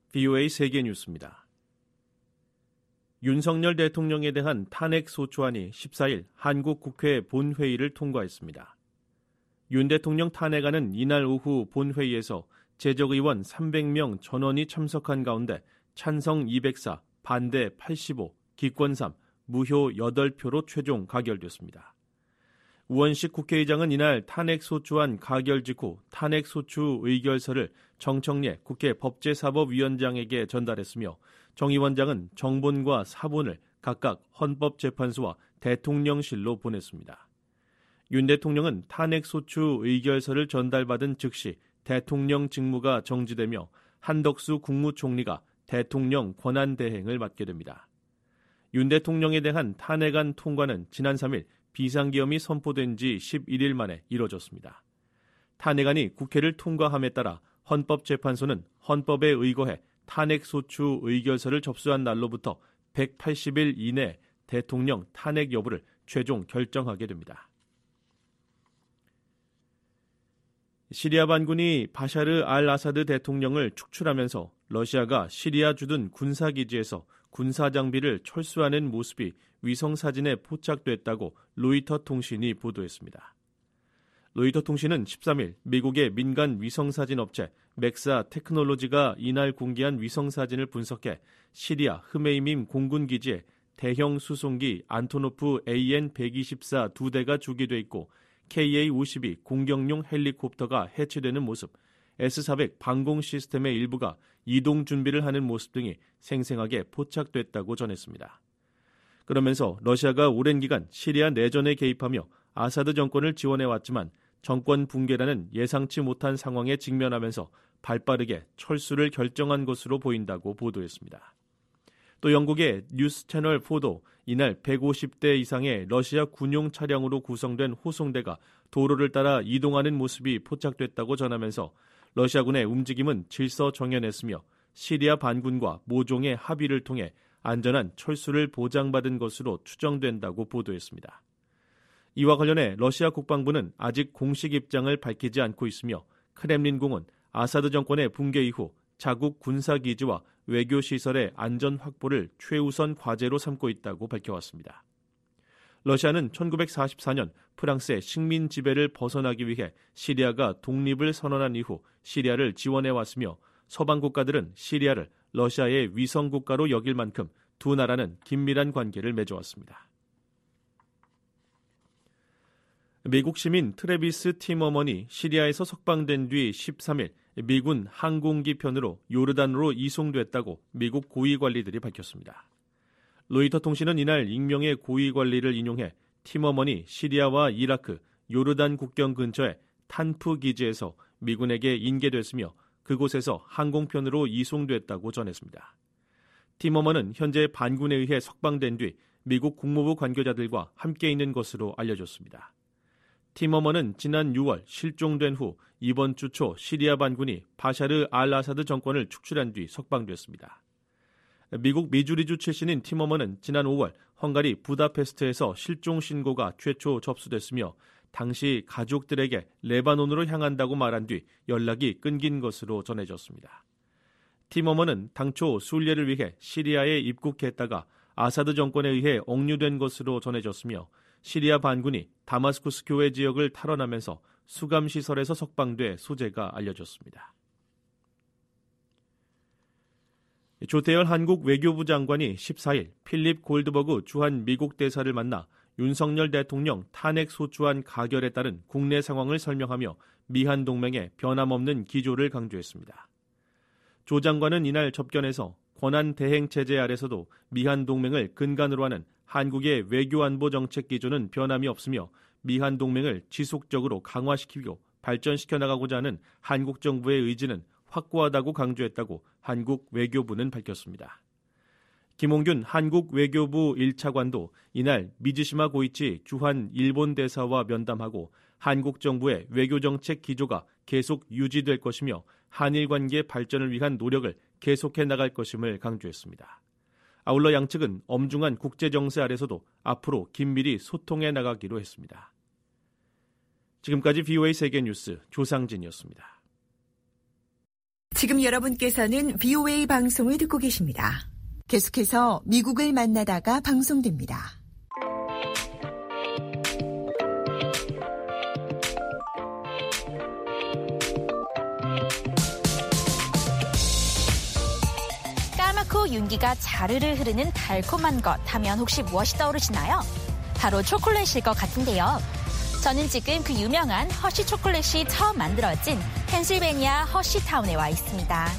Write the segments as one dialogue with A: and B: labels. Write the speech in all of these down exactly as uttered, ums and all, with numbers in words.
A: 브이오에이 세계뉴스입니다. 윤석열 대통령에 대한 탄핵소추안이 십사일 한국 국회 본회의를 통과했습니다. 윤 대통령 탄핵안은 이날 오후 본회의에서 재적의원 삼백 명 전원이 참석한 가운데 찬성 이백사, 반대 팔십오, 기권 삼, 무효 여덟 표로 최종 가결됐습니다. 우원식 국회의장은 이날 탄핵소추안 가결 직후 탄핵소추 의결서를 정청래 국회 법제사법위원장에게 전달했으며 정 위원장은 정본과 사본을 각각 헌법재판소와 대통령실로 보냈습니다. 윤 대통령은 탄핵소추 의결서를 전달받은 즉시 대통령 직무가 정지되며 한덕수 국무총리가 대통령 권한대행을 맡게 됩니다. 윤 대통령에 대한 탄핵안 통과는 지난 삼일 비상계엄이 선포된 지 십일일 만에 이뤄졌습니다. 탄핵안이 국회를 통과함에 따라 헌법재판소는 헌법에 의거해 탄핵소추 의결서를 접수한 날로부터 백팔십 일 이내에 대통령 탄핵 여부를 최종 결정하게 됩니다. 시리아 반군이 바샤르 알 아사드 대통령을 축출하면서 러시아가 시리아 주둔 군사기지에서 군사장비를 철수하는 모습이 위성사진에 포착됐다고 로이터 통신이 보도했습니다. 로이터 통신은 십삼일 미국의 민간 위성사진 업체 맥사 테크놀로지가 이날 공개한 위성사진을 분석해 시리아 흐메이밈 공군기지에 대형 수송기 안토노프 에이엔 백이십사 두 대가 주기돼 있고 케이에이 오십이 공격용 헬리콥터가 해체되는 모습, 에스 사백 방공 시스템의 일부가 이동 준비를 하는 모습 등이 생생하게 포착됐다고 전했습니다. 그러면서 러시아가 오랜 기간 시리아 내전에 개입하며 아사드 정권을 지원해왔지만 정권 붕괴라는 예상치 못한 상황에 직면하면서 발빠르게 철수를 결정한 것으로 보인다고 보도했습니다. 또 영국의 뉴스 채널 사도 이날 백오십 대 이상의 러시아 군용 차량으로 구성된 호송대가 도로를 따라 이동하는 모습이 포착됐다고 전하면서 러시아군의 움직임은 질서정연했으며 시리아 반군과 모종의 합의를 통해 안전한 철수를 보장받은 것으로 추정된다고 보도했습니다. 이와 관련해 러시아 국방부는 아직 공식 입장을 밝히지 않고 있으며 크렘린궁은 아사드 정권의 붕괴 이후 자국 군사기지와 외교시설의 안전 확보를 최우선 과제로 삼고 있다고 밝혀왔습니다. 러시아는 천구백사십사 년 프랑스의 식민 지배를 벗어나기 위해 시리아가 독립을 선언한 이후 시리아를 지원해왔으며 서방 국가들은 시리아를 러시아의 위성 국가로 여길 만큼 두 나라는 긴밀한 관계를 맺어왔습니다. 미국 시민 트래비스 티머먼이 시리아에서 석방된 뒤 십삼일 미군 항공기 편으로 요르단으로 이송됐다고 미국 고위 관리들이 밝혔습니다. 로이터 통신은 이날 익명의 고위 관리를 인용해 티머먼이 시리아와 이라크, 요르단 국경 근처의 탄프 기지에서 미군에게 인계됐으며 그곳에서 항공편으로 이송됐다고 전했습니다. 티머먼은 현재 반군에 의해 석방된 뒤 미국 국무부 관계자들과 함께 있는 것으로 알려졌습니다. 티머먼은 지난 유월 실종된 후 이번 주 초 시리아 반군이 바샤르 알 아사드 정권을 축출한 뒤 석방됐습니다. 미국 미주리주 출신인 티머먼은 지난 오월 헝가리 부다페스트에서 실종 신고가 최초 접수됐으며 당시 가족들에게 레바논으로 향한다고 말한 뒤 연락이 끊긴 것으로 전해졌습니다. 티머먼은 당초 순례를 위해 시리아에 입국했다가 아사드 정권에 의해 억류된 것으로 전해졌으며 시리아 반군이 다마스쿠스 교회 지역을 탈환하면서 수감시설에서 석방돼 소재가 알려졌습니다. 조태열 한국 외교부 장관이 십사일 필립 골드버그 주한 미국 대사를 만나 윤석열 대통령 탄핵소추안 가결에 따른 국내 상황을 설명하며 미한 동맹의 변함없는 기조를 강조했습니다. 조 장관은 이날 접견에서 권한 대행 체제 아래서도 미한 동맹을 근간으로 하는 한국의 외교안보 정책 기조는 변함이 없으며 미한 동맹을 지속적으로 강화시키고 발전시켜 나가고자 하는 한국 정부의 의지는 확고하다고 강조했다고 한국 외교부는 밝혔습니다. 김홍균 한국 외교부 일 차관도 이날 미즈시마 고이치 주한 일본 대사와 면담하고 한국 정부의 외교정책 기조가 계속 유지될 것이며 한일 관계 발전을 위한 노력을 계속해 나갈 것임을 강조했습니다. 아울러 양측은 엄중한 국제정세 아래서도 앞으로 긴밀히 소통해 나가기로 했습니다. 지금까지 브이오에이 세계뉴스 조상진이었습니다.
B: 지금 여러분께서는 브이오에이 방송을 듣고 계십니다. 계속해서 미국을 만나다가 방송됩니다.
C: 까맣고 윤기가 자르르 흐르는 달콤한 것 하면 혹시 무엇이 떠오르시나요? 바로 초콜릿일 것 같은데요. 저는 지금 그 유명한 허쉬 초콜릿이 처음 만들어진 펜실베니아 허쉬타운에 와 있습니다.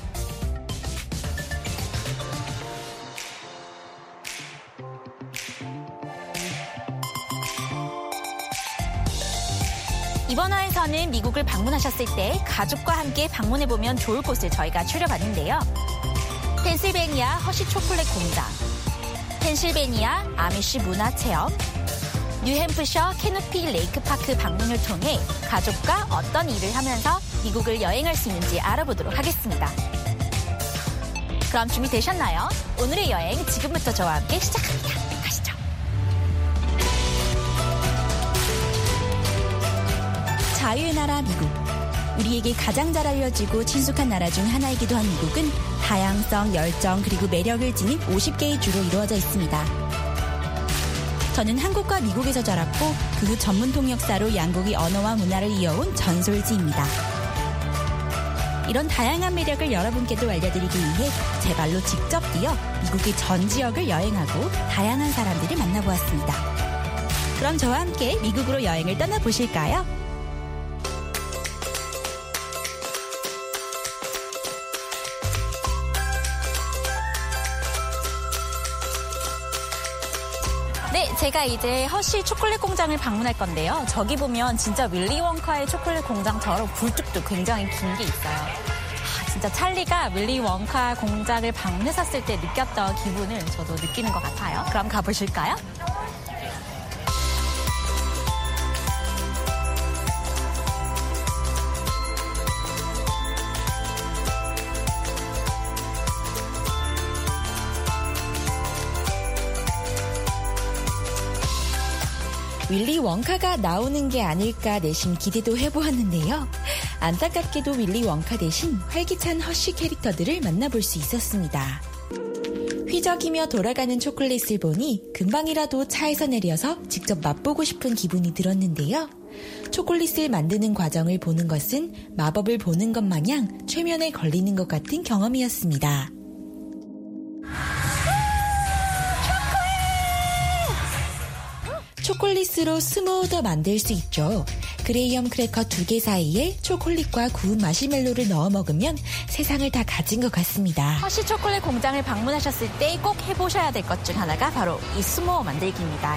C: 이번 화에서는 미국을 방문하셨을 때 가족과 함께 방문해보면 좋을 곳을 저희가 추려봤는데요. 펜실베니아 허쉬 초콜릿 공장, 펜실베니아 아미쉬 문화체험, 뉴햄프셔 캐노피 레이크파크 방문을 통해 가족과 어떤 일을 하면서 미국을 여행할 수 있는지 알아보도록 하겠습니다. 그럼 준비되셨나요? 오늘의 여행 지금부터 저와 함께 시작합니다. 가시죠. 자유의 나라 미국. 우리에게 가장 잘 알려지고 친숙한 나라 중 하나이기도 한 미국은 다양성, 열정, 그리고 매력을 지닌 오십 개의 주로 이루어져 있습니다. 저는 한국과 미국에서 자랐고 그 후 전문 통역사로 양국의 언어와 문화를 이어온 전솔지입니다. 이런 다양한 매력을 여러분께도 알려드리기 위해 제 발로 직접 뛰어 미국의 전 지역을 여행하고 다양한 사람들을 만나보았습니다. 그럼 저와 함께 미국으로 여행을 떠나보실까요? 네, 제가 이제 허쉬 초콜릿 공장을 방문할 건데요. 저기 보면 진짜 윌리 원카의 초콜릿 공장처럼 굴뚝도 굉장히 긴 게 있어요. 아, 진짜 찰리가 윌리 원카 공장을 방문했었을 때 느꼈던 기분을 저도 느끼는 것 같아요. 그럼 가보실까요? 윌리 원카가 나오는 게 아닐까 내심 기대도 해보았는데요. 안타깝게도 윌리 원카 대신 활기찬 허쉬 캐릭터들을 만나볼 수 있었습니다. 휘적이며 돌아가는 초콜릿을 보니 금방이라도 차에서 내려서 직접 맛보고 싶은 기분이 들었는데요. 초콜릿을 만드는 과정을 보는 것은 마법을 보는 것 마냥 최면에 걸리는 것 같은 경험이었습니다. 초콜릿으로 스모더 만들 수 있죠. 그레이엄 크래커 두 개 사이에 초콜릿과 구운 마시멜로를 넣어 먹으면 세상을 다 가진 것 같습니다. 허쉬 초콜릿 공장을 방문하셨을 때 꼭 해보셔야 될 것 중 하나가 바로 이 스모어 만들기입니다.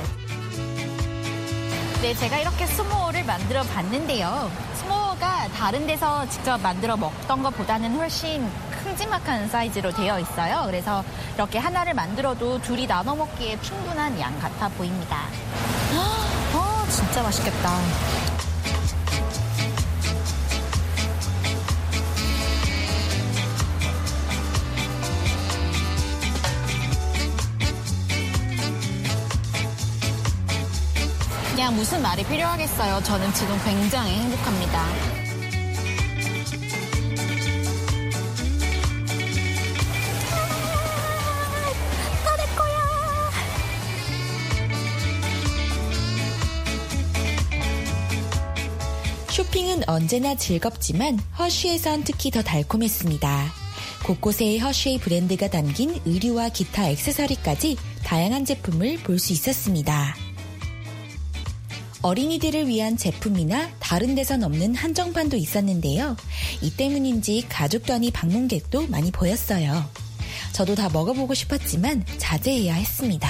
C: 네, 제가 이렇게 스모어를 만들어 봤는데요. 스모어가 다른 데서 직접 만들어 먹던 것보다는 훨씬 큼지막한 사이즈로 되어 있어요. 그래서 이렇게 하나를 만들어도 둘이 나눠 먹기에 충분한 양 같아 보입니다. 어, 진짜 맛있겠다. 그냥 무슨 말이 필요하겠어요. 저는 지금 굉장히 행복합니다. 쇼핑은 언제나 즐겁지만 허쉬에선 특히 더 달콤했습니다. 곳곳에 허쉬의 브랜드가 담긴 의류와 기타 액세서리까지 다양한 제품을 볼 수 있었습니다. 어린이들을 위한 제품이나 다른 데선 없는 한정판도 있었는데요. 이 때문인지 가족 단위 방문객도 많이 보였어요. 저도 다 먹어보고 싶었지만 자제해야 했습니다.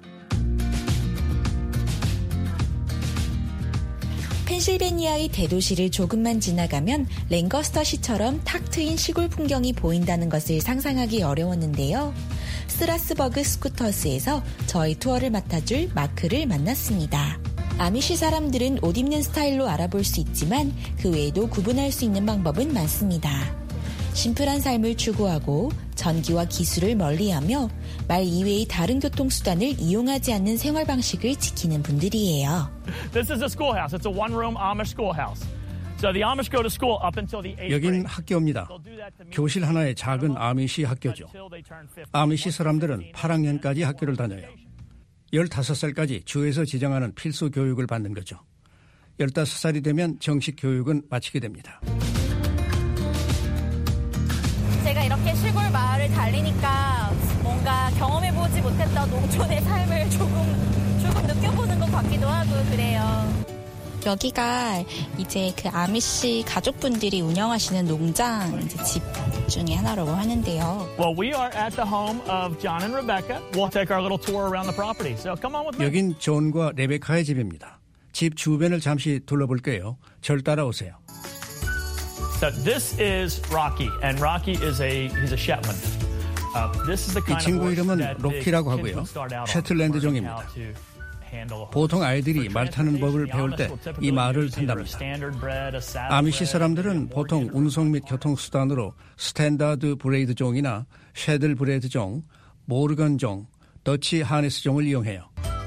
C: 펜실베니아의 대도시를 조금만 지나가면 랭거스터시처럼 탁 트인 시골 풍경이 보인다는 것을 상상하기 어려웠는데요. 스트라스버그 스쿠터스에서 저희 투어를 맡아줄 마크를 만났습니다. 아미시 사람들은 옷 입는 스타일로 알아볼 수 있지만 그 외에도 구분할 수 있는 방법은 많습니다. 심플한 삶을 추구하고 전기와 기술을 멀리하며 말 이외의 다른 교통수단을 이용하지 않는 생활 방식을 지키는 분들이에요.
D: This is a schoolhouse. It's a one-room Amish schoolhouse. 여긴 학교입니다. 교실 하나의 작은 아미시 학교죠. 아미시 사람들은 팔 학년까지 학교를 다녀요. 열다섯 살까지 주에서 지정하는 필수 교육을 받는 거죠. 열다섯 살이 되면 정식 교육은 마치게 됩니다.
C: 제가 이렇게 시골 마을을 달리니까 뭔가 경험해보지 못했던 농촌의 삶을 조금, 조금 느껴보는 것 같기도 하고 그래요. 여기가 이제 그 아미시 가족분들이 운영하시는 농장 이제 집 중에 하나라고 하는데요.
E: Well, we are at the home of John and Rebecca. We'll take our little tour around the property. So come on with me.
D: 여긴 존과 레베카의 집입니다. 집 주변을 잠시 둘러볼게요. 절 따라오세요.
E: So this is Rocky, and Rocky is a he's a Shetland. Uh, this is the kind
D: 이 친구
E: of
D: 이름은
E: that
D: 로키라고 하고요. 셰틀랜드 종입니다. 보통 아이들이 말 타는 법을 배울 때 이 말을 탄답니다. 아미시 사람들은 보통 운송 및 교통수단으로 스탠다드 브레이드 종이나 쉐들 브레이드 종, 모르건 종, 더치 하네스 종을 이용해요.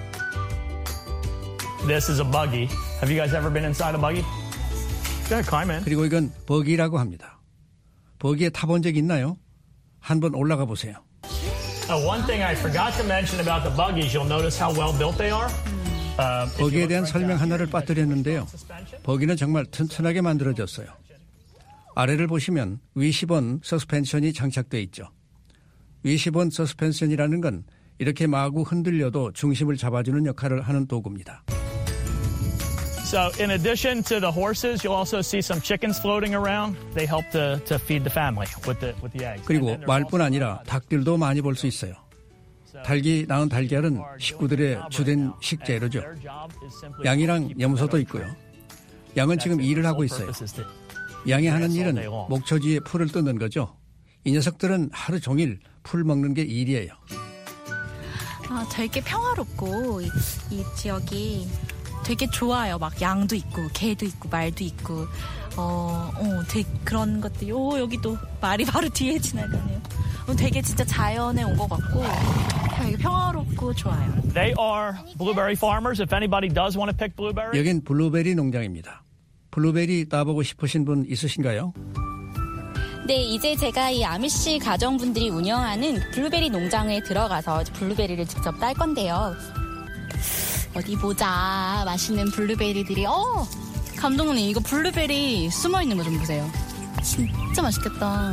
E: This is a buggy. Have you guys ever been inside a buggy? Yeah, climb in.
D: 그리고 이건 버기라고 합니다. 버기에 타본 적 있나요? 한번 올라가 보세요.
E: Uh, one thing I forgot to mention about the buggies, you'll notice how well built they are. Uh,
D: 버기에 대한 설명 하나를 빠뜨렸는데요. 버기는 정말 튼튼하게 만들어졌어요. 아래를 보시면 위시본 서스펜션이 장착되어 있죠. 위시본 서스펜션이라는 건 이렇게 마구 흔들려도 중심을 잡아주는 역할을 하는 도구입니다.
E: So in addition to the horses, you'll also see some chickens floating around. They help to, to feed the family with the, with the eggs.
D: 그리고 말뿐 아니라 닭들도 많이 볼 수 있어요. 닭이 낳은 달걀은 식구들의 주된 식재료죠. 양이랑 염소도 있고요. 양은 지금 일을 하고 있어요. 양이 하는 일은 목초지에 풀을 뜯는 거죠. 이 녀석들은 하루 종일 풀 먹는 게 일이에요.
C: 아, 되게 평화롭고 이, 이 지역이 되게 좋아요. 막 양도 있고 개도 있고 말도 있고 어, 어 되게 그런 것들이 오 여기도 말이 바로 뒤에 지나가네요. 어, 되게 진짜 자연에 온 것 같고 되게 평화롭고 좋아요.
E: They are blueberry farmers. If anybody does want to pick blueberries.
D: 여긴 블루베리 농장입니다. 블루베리 따보고 싶으신 분 있으신가요?
C: 네, 이제 제가 이 아미시 가정분들이 운영하는 블루베리 농장에 들어가서 블루베리를 직접 딸 건데요. 어디 보자. 맛있는 블루베리들이. 어! 감독님, 이거 블루베리 숨어있는 거 좀 보세요. 진짜 맛있겠다.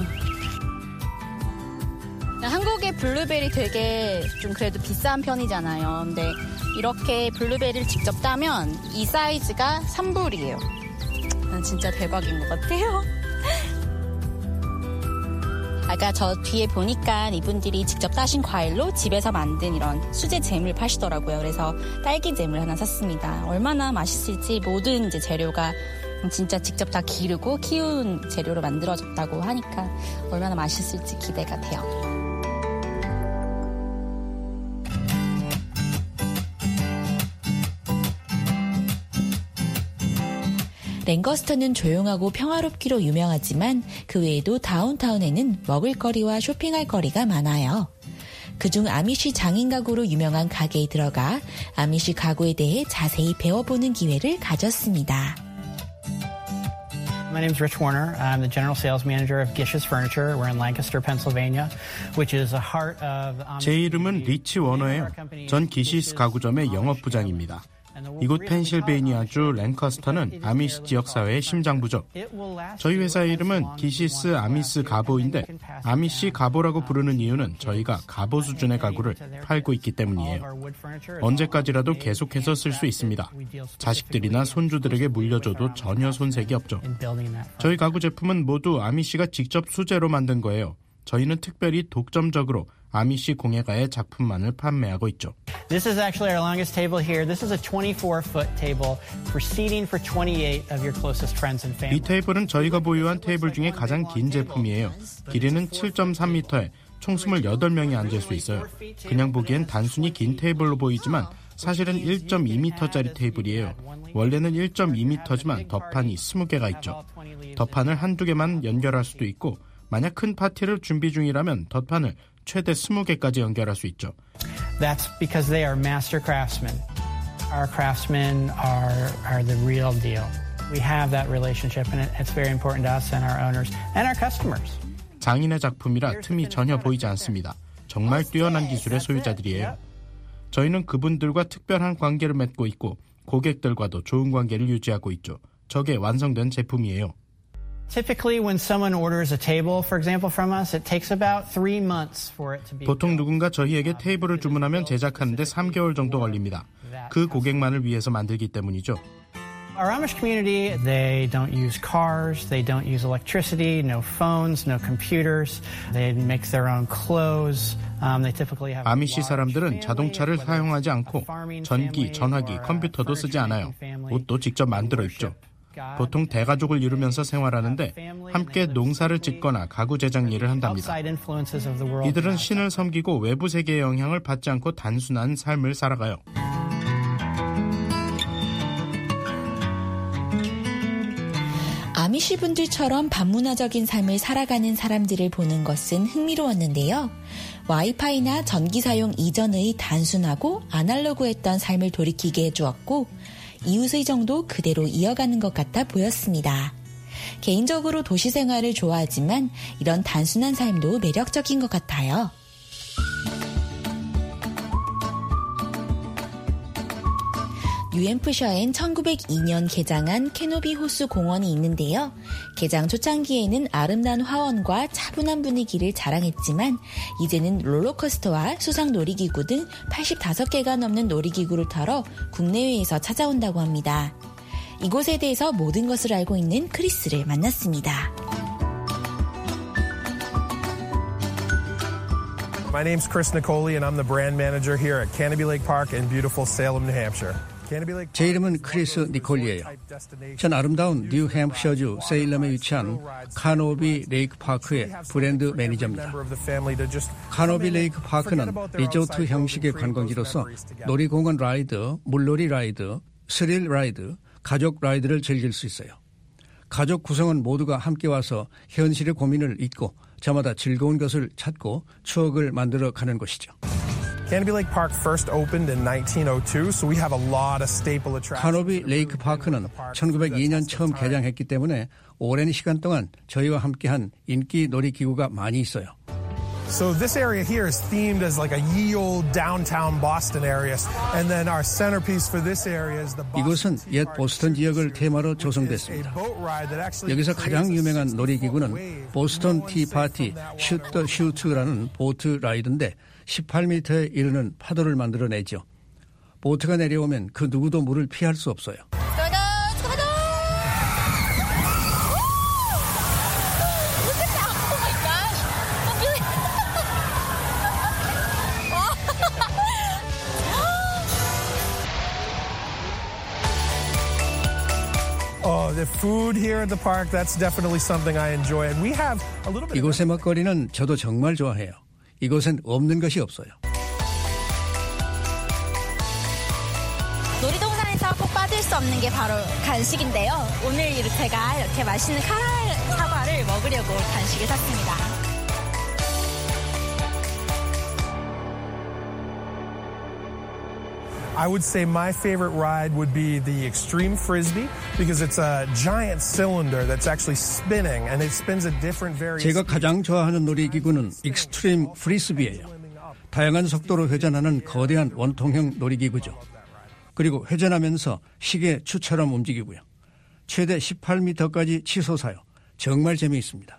C: 한국의 블루베리 되게 좀 그래도 비싼 편이잖아요. 근데 이렇게 블루베리를 직접 따면 이 사이즈가 삼 불이에요. 진짜 대박인 것 같아요. 아까 저 뒤에 보니까 이분들이 직접 따신 과일로 집에서 만든 이런 수제 잼을 파시더라고요. 그래서 딸기 잼을 하나 샀습니다. 얼마나 맛있을지 모든 이제 재료가 진짜 직접 다 기르고 키운 재료로 만들어졌다고 하니까 얼마나 맛있을지 기대가 돼요. 랭거스터는 조용하고 평화롭기로 유명하지만 그 외에도 다운타운에는 먹을거리와 쇼핑할 거리가 많아요. 그중 아미시 장인 가구로 유명한 가게에 들어가 아미시 가구에 대해 자세히 배워보는 기회를 가졌습니다.
F: My name is Rich Warner. I'm the general sales manager of Gish's Furniture. We're in Lancaster, Pennsylvania, which is the heart of.
G: 제 이름은 리치 워너예요. 전 기시스 가구점의 영업부장입니다. 이곳 펜실베이니아주 랭커스터는 아미시 지역사회의 심장부죠. 저희 회사 이름은 기시스 아미스 가보인데 아미시 가보라고 부르는 이유는 저희가 가보 수준의 가구를 팔고 있기 때문이에요. 언제까지라도 계속해서 쓸 수 있습니다. 자식들이나 손주들에게 물려줘도 전혀 손색이 없죠. 저희 가구 제품은 모두 아미시가 직접 수제로 만든 거예요. 저희는 특별히 독점적으로 아미시 공예가의 작품만을 판매하고 있죠.
F: This is actually our longest table here. This is a twenty-four foot table for seating for twenty-eight of your closest friends and family.
G: 이 테이블은 저희가 보유한 테이블 중에 가장 긴 제품이에요. 길이는 칠 점 삼 미터에 총 이십팔 명이 앉을 수 있어요. 그냥 보기엔 단순히 긴 테이블로 보이지만 사실은 일 점 이 미터짜리 테이블이에요. 원래는 일 점 이 미터지만 덧판이 이십 개가 있죠. 덧판을 한두 개만 연결할 수도 있고 만약 큰 파티를 준비 중이라면 덧판을 최대 이십 개까지 연결할 수 있죠.
F: That's because they are master craftsmen. Our craftsmen are, are the real deal. We have that relationship and it's very important to us and our owners and our customers.
G: 장인의 작품이라 틈이 전혀 보이지 않습니다. 정말 뛰어난 기술의 소유자들이에요. 저희는 그분들과 특별한 관계를 맺고 있고 고객들과도 좋은 관계를 유지하고 있죠. 저게 완성된 제품이에요.
F: Typically, when someone orders a table, for example, from us, it takes about three months for it to be.
G: 보통 누군가 저희에게 테이블을 주문하면 제작하는데 삼 개월 정도 걸립니다. 그 고객만을 위해서 만들기 때문이죠.
F: Our Amish community, they don't use cars, they don't use electricity, no phones, no computers. They make their own clothes. Um, they typically have.
G: 아미시 사람들은 자동차를 사용하지 않고 전기, 전화기, 컴퓨터도 쓰지 않아요. 옷도 직접 만들어 입죠. 보통 대가족을 이루면서 생활하는데 함께 농사를 짓거나 가구 제작 일을 한답니다. 이들은 신을 섬기고 외부 세계의 영향을 받지 않고 단순한 삶을 살아가요.
C: 아미시 분들처럼 반문화적인 삶을 살아가는 사람들을 보는 것은 흥미로웠는데요. 와이파이나 전기 사용 이전의 단순하고 아날로그했던 삶을 돌이키게 해주었고 이웃의 정도 그대로 이어가는 것 같아 보였습니다. 개인적으로 도시 생활을 좋아하지만 이런 단순한 삶도 매력적인 것 같아요. 뉴햄프셔엔 천구백이 년 개장한 캐노비 호수 공원이 있는데요. 개장 초창기에는 아름다운 화원과 차분한 분위기를 자랑했지만 이제는 롤러코스터와 수상 놀이기구 등 팔십오 개가 넘는 놀이기구를 타러 국내외에서 찾아온다고 합니다. 이곳에 대해서 모든 것을 알고 있는 크리스를 만났습니다.
H: My name's Chris Nicoli and I'm the brand manager here at Canopy Lake Park in beautiful Salem, New Hampshire.
D: 제 이름은 크리스 니콜리예요. 전 아름다운 뉴햄프셔주 세일럼에 위치한 카노비 레이크 파크의 브랜드 매니저입니다. 카노비 레이크 파크는 리조트 형식의 관광지로서 놀이공원 라이드, 물놀이 라이드, 스릴 라이드, 가족 라이드를 즐길 수 있어요. 가족 구성원 모두가 함께 와서 현실의 고민을 잊고 저마다 즐거운 것을 찾고 추억을 만들어 가는 곳이죠.
H: Canopy Lake Park first opened in nineteen oh two, so we have a lot of staple attractions.
D: 카노비 레이크 파크는 천구백이 년 처음 개장했기 때문에 오랜 시간 동안 저희와 함께한 인기 놀이기구가 많이 있어요.
H: So this area here is themed as like a ye old downtown Boston area, and then our centerpiece for this area is the
D: 이곳은 옛 보스턴 지역을 테마로 조성됐습니다. 여기서 가장 유명한 놀이기구는 보스턴 티파티 슛 더 슈트라는 보트 라이드인데 십팔 미터에 이르는 파도를 만들어내죠. 보트가 내려오면 그 누구도 물을 피할 수 없어요.
H: Oh, the food here at the park, that's definitely something I enjoy. And we have a little bit.
D: 이곳의 먹거리는 저도 정말 좋아해요. 이곳엔 없는 것이 없어요.
C: 놀이동산에서 꼭 빠질 수 없는 게 바로 간식인데요. 오늘 제가 이렇게 맛있는 카라멜 사과를 먹으려고 간식을 샀습니다.
H: I would say my favorite ride would be the Extreme Frisbee because it's a giant cylinder that's actually spinning and it spins at different various
D: 제가 가장 좋아하는 놀이기구는 익스트림 프리스비예요. 다양한 속도로 회전하는 거대한 원통형 놀이기구죠. 그리고 회전하면서 시계 추처럼 움직이고요. 최대 십팔 미터까지 치솟아요. 정말 재미있습니다.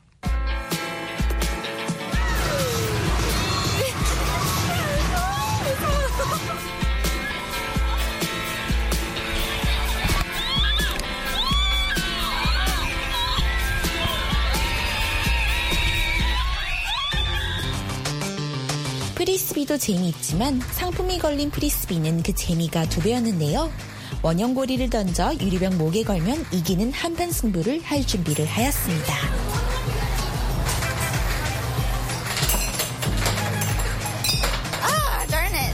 C: 프리스비도 재미있지만 상품이 걸린 프리스비는 그 재미가 두 배였는데요. 원형고리를 던져 유리병 목에 걸면 이기는 한판 승부를 할 준비를 하였습니다. 아, darn it.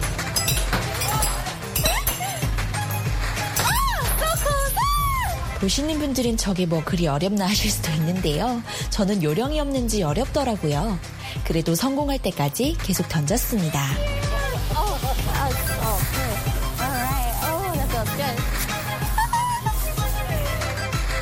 C: 보시는 분들은 저게 뭐 그리 어렵나 하실 수도 있는데요. 저는 요령이 없는지 어렵더라고요. 그래도 성공할 때까지 계속 던졌습니다. Oh, oh, oh, good. All right. Oh, that feels good.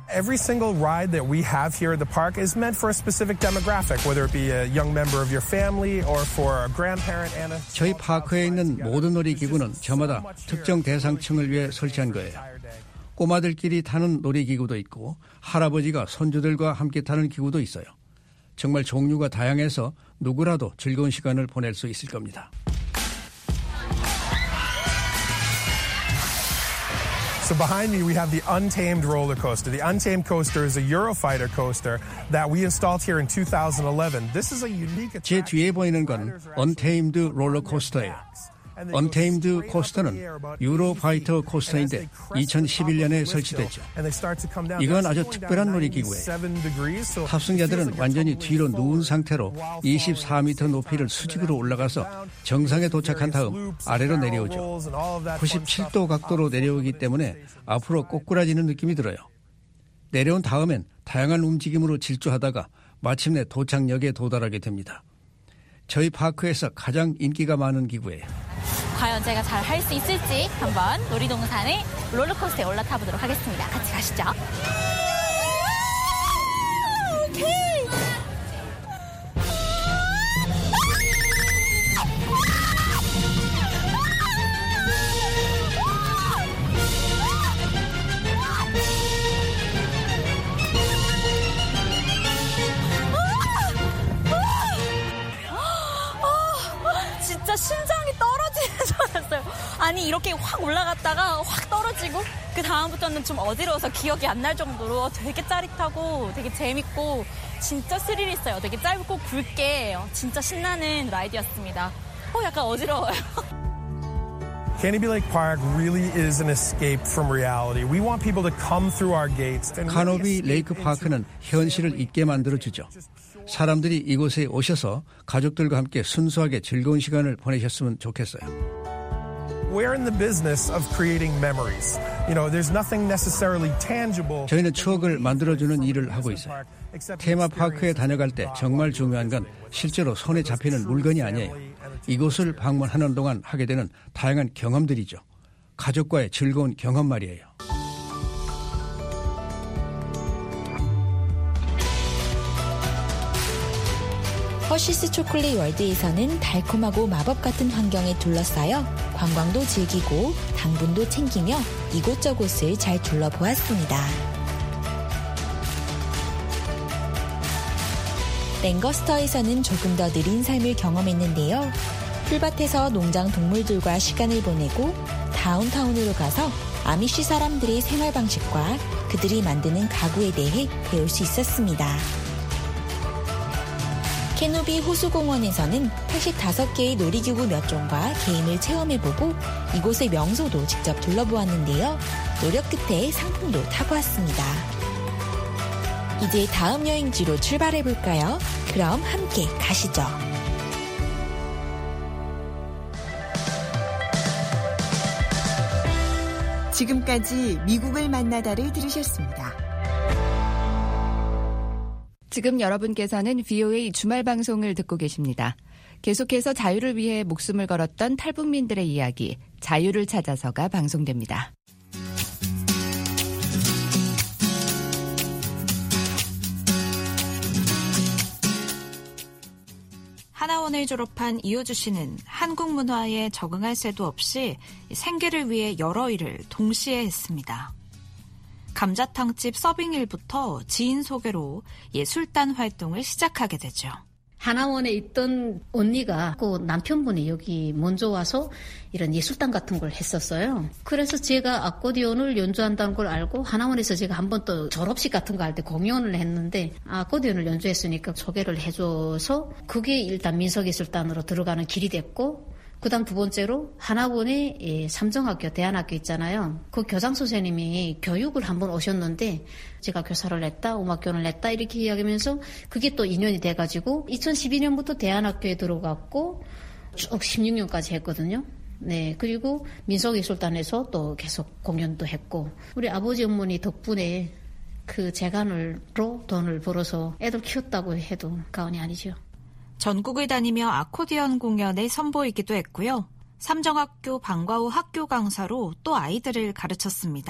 H: Every single ride that we have here at the park is meant for a specific demographic, whether it be a young member of your family or for a grandparent and a...
D: 저희 파크에 있는 모든 놀이기구는 저마다 특정 대상층을 위해 설치한 거예요. 꼬마들끼리 타는 놀이기구도 있고 할아버지가 손주들과 함께 타는 기구도 있어요. 정말 종류가 다양해서 누구라도 즐거운 시간을 보낼 수 있을 겁니다.
H: So behind me we have the Untamed roller coaster. The Untamed coaster is a Eurofighter coaster that we installed here in two thousand eleven. This is a unique attraction.
D: 제 뒤에 보이는 건 Untamed 롤러 코스터예요. 언테임드 코스터는 유로파이터 코스터인데 이천십일 년에 설치됐죠. 이건 아주 특별한 놀이기구예요. 탑승자들은 완전히 뒤로 누운 상태로 이십사 미터 높이를 수직으로 올라가서 정상에 도착한 다음 아래로 내려오죠. 구십칠 도 각도로 내려오기 때문에 앞으로 꼬꾸라지는 느낌이 들어요. 내려온 다음엔 다양한 움직임으로 질주하다가 마침내 도착역에 도달하게 됩니다. 저희 파크에서 가장 인기가 많은 기구예요.
C: 과연 제가 잘 할 수 있을지 한번 놀이동산의 롤러코스터에 올라타 보도록 하겠습니다. 같이 가시죠. 오케이. 진짜 심장이 떨어지는 줄 알았어요. 아니 이렇게 확 올라갔다가 확 떨어지고 그 다음부터는 좀 어지러워서 기억이 안 날 정도로 되게 짜릿하고 되게 재밌고 진짜 스릴 있어요. 되게 짧고 굵게 진짜 신나는 라이드였습니다. 어 약간 어지러워요.
H: Canobie Lake Park really is an escape from reality. We want people to come through our gates.
D: 카노비 레이크 파크는 현실을 잊게 만들어주죠. 사람들이 이곳에 오셔서 가족들과 함께 순수하게 즐거운 시간을 보내셨으면 좋겠어요.
H: We're in the business of creating memories. You know, there's nothing necessarily tangible.
D: 저희는 추억을 만들어주는 일을 하고 있어요. 테마파크에 다녀갈 때 정말 중요한 건 실제로 손에 잡히는 물건이 아니에요. 이곳을 방문하는 동안 하게 되는 다양한 경험들이죠. 가족과의 즐거운 경험 말이에요.
C: 허쉬스 초콜릿 월드에서는 달콤하고 마법 같은 환경에 둘러싸여 관광도 즐기고 당분도 챙기며 이곳저곳을 잘 둘러보았습니다. 랭거스터에서는 조금 더 느린 삶을 경험했는데요. 풀밭에서 농장 동물들과 시간을 보내고 다운타운으로 가서 아미쉬 사람들의 생활 방식과 그들이 만드는 가구에 대해 배울 수 있었습니다. 캐노비 호수공원에서는 팔십오 개의 놀이기구 몇 종과 게임을 체험해보고 이곳의 명소도 직접 둘러보았는데요. 노력 끝에 상품도 타보았습니다. 이제 다음 여행지로 출발해볼까요? 그럼 함께 가시죠.
B: 지금까지 미국을 만나다를 들으셨습니다.
I: 지금 여러분께서는 브이오에이 주말 방송을 듣고 계십니다. 계속해서 자유를 위해 목숨을 걸었던 탈북민들의 이야기, 자유를 찾아서가 방송됩니다.
J: 하나원을 졸업한 이호주 씨는 한국 문화에 적응할 새도 없이 생계를 위해 여러 일을 동시에 했습니다. 감자탕집 서빙 일부터 지인 소개로 예술단 활동을 시작하게 되죠.
K: 하나원에 있던 언니가 그 남편분이 여기 먼저 와서 이런 예술단 같은 걸 했었어요. 그래서 제가 아코디언을 연주한다는 걸 알고 하나원에서 제가 한 번 또 졸업식 같은 거 할 때 공연을 했는데 아코디언을 연주했으니까 소개를 해줘서 그게 일단 민속예술단으로 들어가는 길이 됐고, 그 다음 두 번째로 하나원의 삼정학교, 대안학교 있잖아요. 그 교장 선생님이 교육을 한번 오셨는데 제가 교사를 냈다, 음악교원을 냈다 이렇게 이야기하면서 그게 또 인연이 돼가지고 이천십이 년부터 대안학교에 들어갔고 쭉 십육 년까지 했거든요. 네, 그리고 민속예술단에서 또 계속 공연도 했고 우리 아버지 어머니 덕분에 그 재간으로 돈을 벌어서 애들 키웠다고 해도 과언이 아니죠.
J: 전국을 다니며 아코디언 공연을 선보이기도 했고요. 삼정학교 방과 후 학교 강사로 또 아이들을 가르쳤습니다.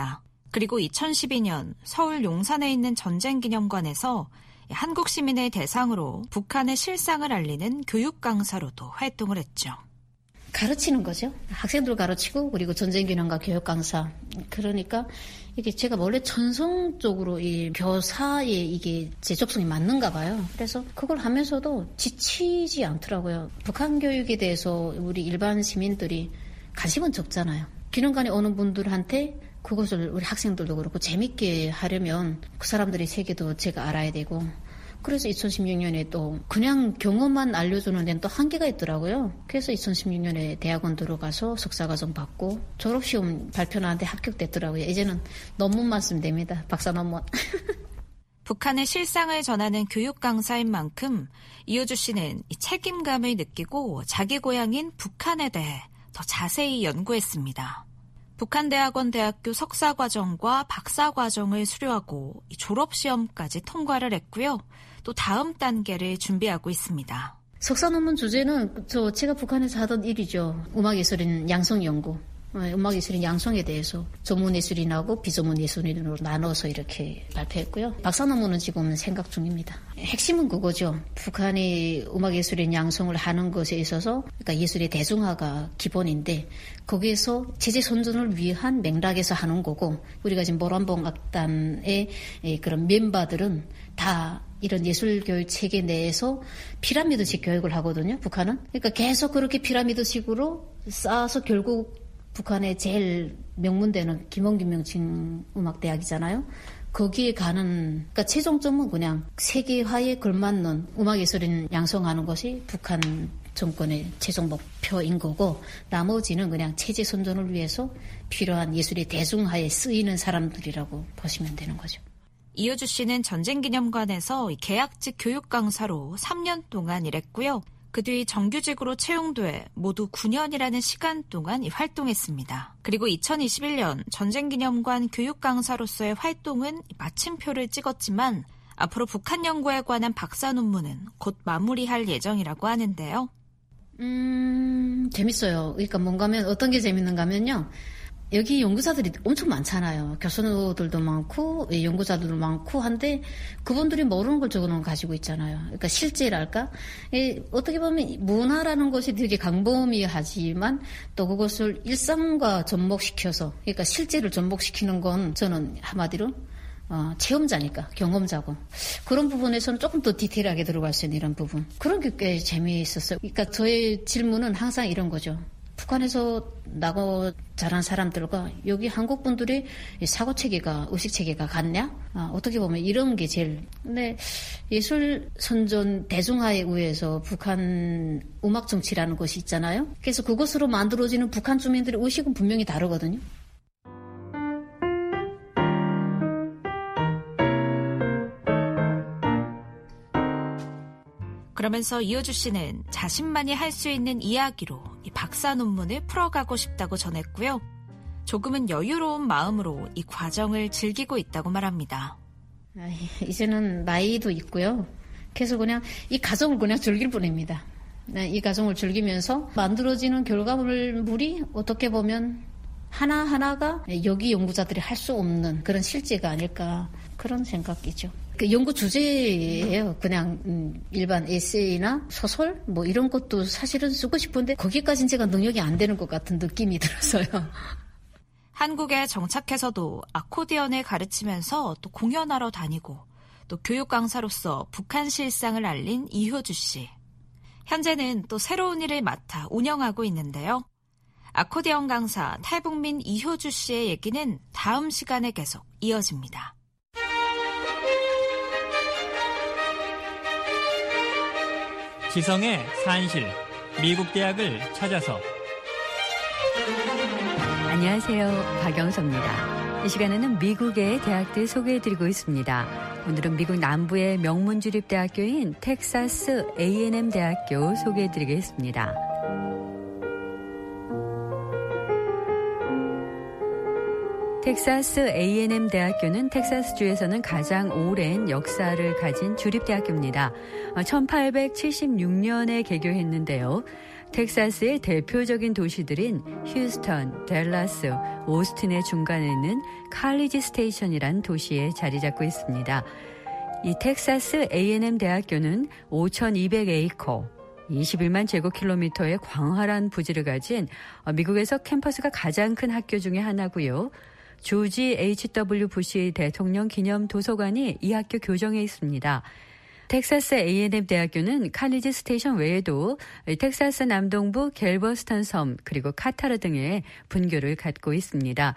J: 그리고 이천십이 년 서울 용산에 있는 전쟁기념관에서 한국 시민의 대상으로 북한의 실상을 알리는 교육 강사로도 활동을 했죠.
K: 가르치는 거죠. 학생들 가르치고 그리고 전쟁기념관 교육 강사. 그러니까 이게 제가 원래 전성적으로 이 교사에 이게 제 적성이 맞는가 봐요. 그래서 그걸 하면서도 지치지 않더라고요. 북한 교육에 대해서 우리 일반 시민들이 관심은 적잖아요. 기념관에 오는 분들한테 그것을 우리 학생들도 그렇고 재밌게 하려면 그 사람들의 세계도 제가 알아야 되고, 그래서 이천십육 년에 또 그냥 경험만 알려주는 데는 또 한계가 있더라고요. 그래서 이천십육 년에 대학원 들어가서 석사과정 받고 졸업시험 발표 나한테 합격됐더라고요. 이제는 논문만 쓰면 됩니다. 박사 논문.
J: 북한의 실상을 전하는 교육 강사인 만큼 이효주 씨는 이 책임감을 느끼고 자기 고향인 북한에 대해 더 자세히 연구했습니다. 북한대학원 대학교 석사과정과 박사과정을 수료하고 졸업시험까지 통과를 했고요. 또 다음 단계를 준비하고 있습니다.
K: 석사 논문 주제는 저 제가 북한에서 하던 일이죠. 음악예술인 양성연구. 음악예술인 양성에 대해서 전문예술인하고 비전문예술인으로 나눠서 이렇게 발표했고요. 박사 논문은 지금 생각 중입니다. 핵심은 그거죠. 북한이 음악예술인 양성을 하는 것에 있어서 그러니까 예술의 대중화가 기본인데 거기에서 체제 선전을 위한 맥락에서 하는 거고, 우리가 지금 모란봉 악단의 그런 멤버들은 다 이런 예술교육 체계 내에서 피라미드식 교육을 하거든요. 북한은. 그러니까 계속 그렇게 피라미드식으로 쌓아서 결국 북한의 제일 명문대는 김원균 명칭음악대학이잖아요. 거기에 가는, 그러니까 최종점은 그냥 세계화에 걸맞는 음악예술인 양성하는 것이 북한 정권의 최종 목표인 거고, 나머지는 그냥 체제 선전을 위해서 필요한 예술의 대중화에 쓰이는 사람들이라고 보시면 되는 거죠.
J: 이효주 씨는 전쟁기념관에서 계약직 교육 강사로 삼 년 동안 일했고요. 그 뒤 정규직으로 채용돼 모두 구 년이라는 시간 동안 활동했습니다. 그리고 이천이십일 년 전쟁기념관 교육 강사로서의 활동은 마침표를 찍었지만 앞으로 북한 연구에 관한 박사 논문은 곧 마무리할 예정이라고 하는데요.
K: 음, 재밌어요. 그러니까 뭔가 하면 어떤 게 재밌는가 하면요. 여기 연구자들이 엄청 많잖아요. 교수들도 많고 연구자들도 많고 한데 그분들이 모르는 걸 적어놓은 가지고 있잖아요. 그러니까 실제랄까? 어떻게 보면 문화라는 것이 되게 광범위하지만 또 그것을 일상과 접목시켜서, 그러니까 실제를 접목시키는 건 저는 한마디로 어, 체험자니까, 경험자고. 그런 부분에서는 조금 더 디테일하게 들어갈 수 있는 이런 부분. 그런 게 꽤 재미있었어요. 그러니까 저의 질문은 항상 이런 거죠. 북한에서 나고 자란 사람들과 여기 한국 분들이 사고체계가, 의식체계가 같냐? 아, 어떻게 보면 이런 게 제일. 근데 예술 선전 대중화에 의해서 북한 음악 정치라는 것이 있잖아요. 그래서 그것으로 만들어지는 북한 주민들의 의식은 분명히 다르거든요.
J: 그러면서 이효주 씨는 자신만이 할 수 있는 이야기로 이 박사 논문을 풀어가고 싶다고 전했고요. 조금은 여유로운 마음으로 이 과정을 즐기고 있다고 말합니다.
K: 아이, 이제는 나이도 있고요. 그래서 그냥 이 과정을 그냥 즐길 뿐입니다. 이 과정을 즐기면서 만들어지는 결과물이 어떻게 보면 하나하나가 여기 연구자들이 할 수 없는 그런 실제가 아닐까, 그런 생각이죠. 그 연구 주제예요. 그냥 음, 일반 에세이나 소설 뭐 이런 것도 사실은 쓰고 싶은데 거기까지는 제가 능력이 안 되는 것 같은 느낌이 들어서요.
J: 한국에 정착해서도 아코디언을 가르치면서 또 공연하러 다니고 또 교육 강사로서 북한 실상을 알린 이효주 씨. 현재는 또 새로운 일을 맡아 운영하고 있는데요. 아코디언 강사 탈북민 이효주 씨의 얘기는 다음 시간에 계속 이어집니다.
L: 지성의 산실, 미국 대학을 찾아서.
M: 안녕하세요. 박영서입니다. 이 시간에는 미국의 대학들 소개해드리고 있습니다. 오늘은 미국 남부의 명문주립대학교인 텍사스 에이앤엠 대학교 소개해드리겠습니다. 텍사스 에이앤엠 대학교는 텍사스주에서는 가장 오랜 역사를 가진 주립대학교입니다. 천팔백칠십육 년에 개교했는데요. 텍사스의 대표적인 도시들인 휴스턴, 댈러스, 오스틴의 중간에 있는 칼리지 스테이션이란 도시에 자리 잡고 있습니다. 이 텍사스 에이 앤 엠 대학교는 오천이백 에이커, 이십일만 제곱킬로미터의 광활한 부지를 가진 미국에서 캠퍼스가 가장 큰 학교 중에 하나고요. 조지 에이치 더블유 부시 대통령 기념 도서관이 이 학교 교정에 있습니다. 텍사스 에이 앤 엠 대학교는 칼리지 스테이션 외에도 텍사스 남동부 갤버스턴 섬 그리고 카타르 등의 분교를 갖고 있습니다.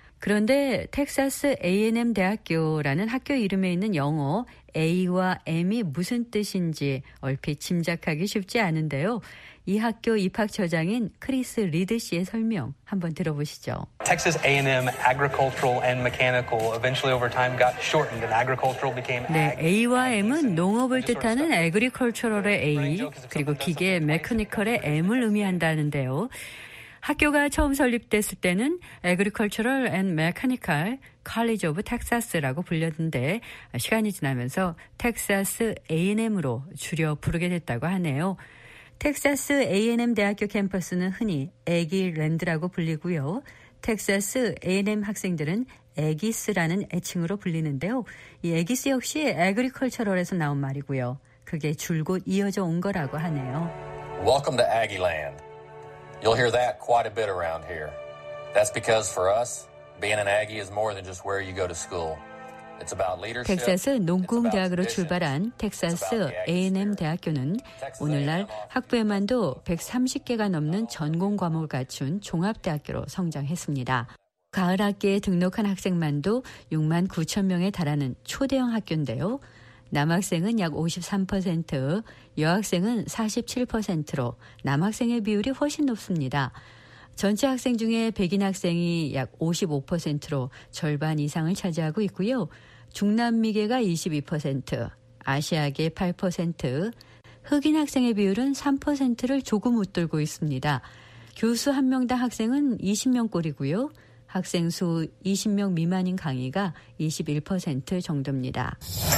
M: 그런데 텍사스 에이 앤 엠 대학교라는 학교 이름에 있는 영어 A와 M이 무슨 뜻인지 얼핏 짐작하기 쉽지 않은데요. 이 학교 입학처장인 크리스 리드 씨의 설명 한번 들어보시죠.
N: Texas 에이 앤 엠 agricultural and mechanical eventually over time got shortened and agricultural became
M: 네, A와 M은 농업을 뜻하는 agricultural의 A 그리고 기계 mechanical의 M을 의미한다는데요. 학교가 처음 설립됐을 때는 Agricultural and Mechanical College of Texas라고 불렸는데 시간이 지나면서 텍사스 에이 앤 엠으로 줄여 부르게 됐다고 하네요. 텍사스 에이 앤 엠 대학교 캠퍼스는 흔히 애기랜드라고 불리고요. 텍사스 에이 앤 엠 학생들은 애기스라는 애칭으로 불리는데요. 이 애기스 역시 Agricultural에서 나온 말이고요. 그게 줄곧 이어져 온 거라고 하네요.
O: Welcome to Aggieland. You'll hear that quite a bit around here. That's because for us, being an Aggie is more than just where you go to school. It's about leadership.
M: 텍사스 농공대학으로 출발한 텍사스 에이 앤 엠 대학교는 오늘날 학부에만도 백삼십 개가 넘는 전공 과목을 갖춘 종합대학교로 성장했습니다. 가을 학기에 등록한 학생만도 육만 구천 명에 달하는 초대형 학교인데요. 남학생은 약 오십삼 퍼센트, 여학생은 사십칠 퍼센트로 남학생의 비율이 훨씬 높습니다. 전체 학생 중에 백인 학생이 약 오십오 퍼센트로 절반 이상을 차지하고 있고요. 중남미계가 이십이 퍼센트, 아시아계 팔 퍼센트, 흑인 학생의 비율은 삼 퍼센트를 조금 웃돌고 있습니다. 교수 한 명당 학생은 이십 명꼴이고요. 학생 수 이십 명 미만인 강의가 이십일 퍼센트 정도입니다.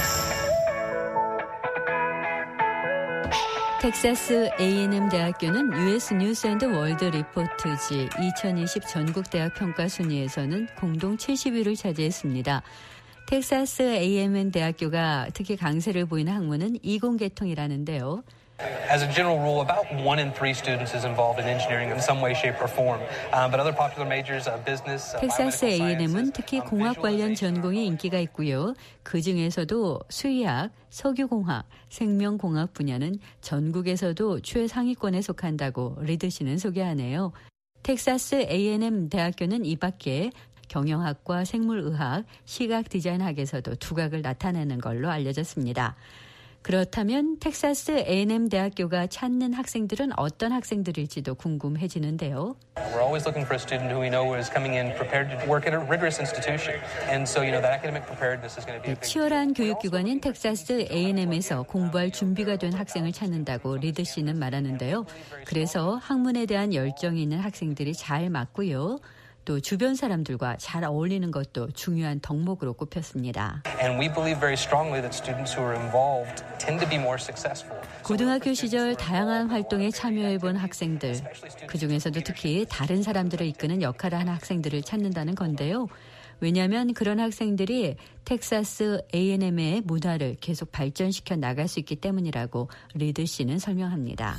M: 텍사스 에이 앤 엠 대학교는 유 에스 뉴스 앤드 월드 리포트지 이천이십 전국 대학 평가 순위에서는 공동 칠십 위를 차지했습니다. 텍사스 에이 앤 엠 대학교가 특히 강세를 보이는 학문은 이공계통이라는데요.
N: As a general rule, about one in three students is involved in engineering in some way, shape, or form. Um, but other popular majors, uh, business, uh,
M: 텍사스 에이 앤 엠은
N: sciences,
M: 특히
N: um,
M: 공학 관련 전공이 인기가 있고요. 그 중에서도 수의학, 석유공학, 생명공학 분야는 전국에서도 최상위권에 속한다고 리드 씨는 소개하네요. 텍사스 에이 앤 엠 대학교는 이 밖에 경영학과 생물의학, 시각디자인학에서도 두각을 나타내는 걸로 알려졌습니다. 그렇다면 텍사스 에이 앤 엠 대학교가 찾는 학생들은 어떤 학생들일지도 궁금해지는데요.
N: We're always looking for a student who we know is coming in prepared to work at a rigorous institution. And so, you know, that academic preparedness is going to be a big
M: 치열한 교육기관인 텍사스 에이 앤 엠에서 공부할 준비가 된 학생을 찾는다고 리드 씨는 말하는데요. 그래서 학문에 대한 열정이 있는 학생들이 잘 맞고요. 또 주변 사람들과 잘 어울리는 것도 중요한 덕목으로 꼽혔습니다.
N: And we believe very strongly that students who are involved tend to be more successful.
M: 고등학교 시절 다양한 활동에 참여해본 학생들, 그중에서도 특히 다른 사람들을 이끄는 역할을 하는 학생들을 찾는다는 건데요. 왜냐하면 그런 학생들이 텍사스 에이 앤 엠의 문화를 계속 발전시켜 나갈 수 있기 때문이라고 리드 씨는 설명합니다.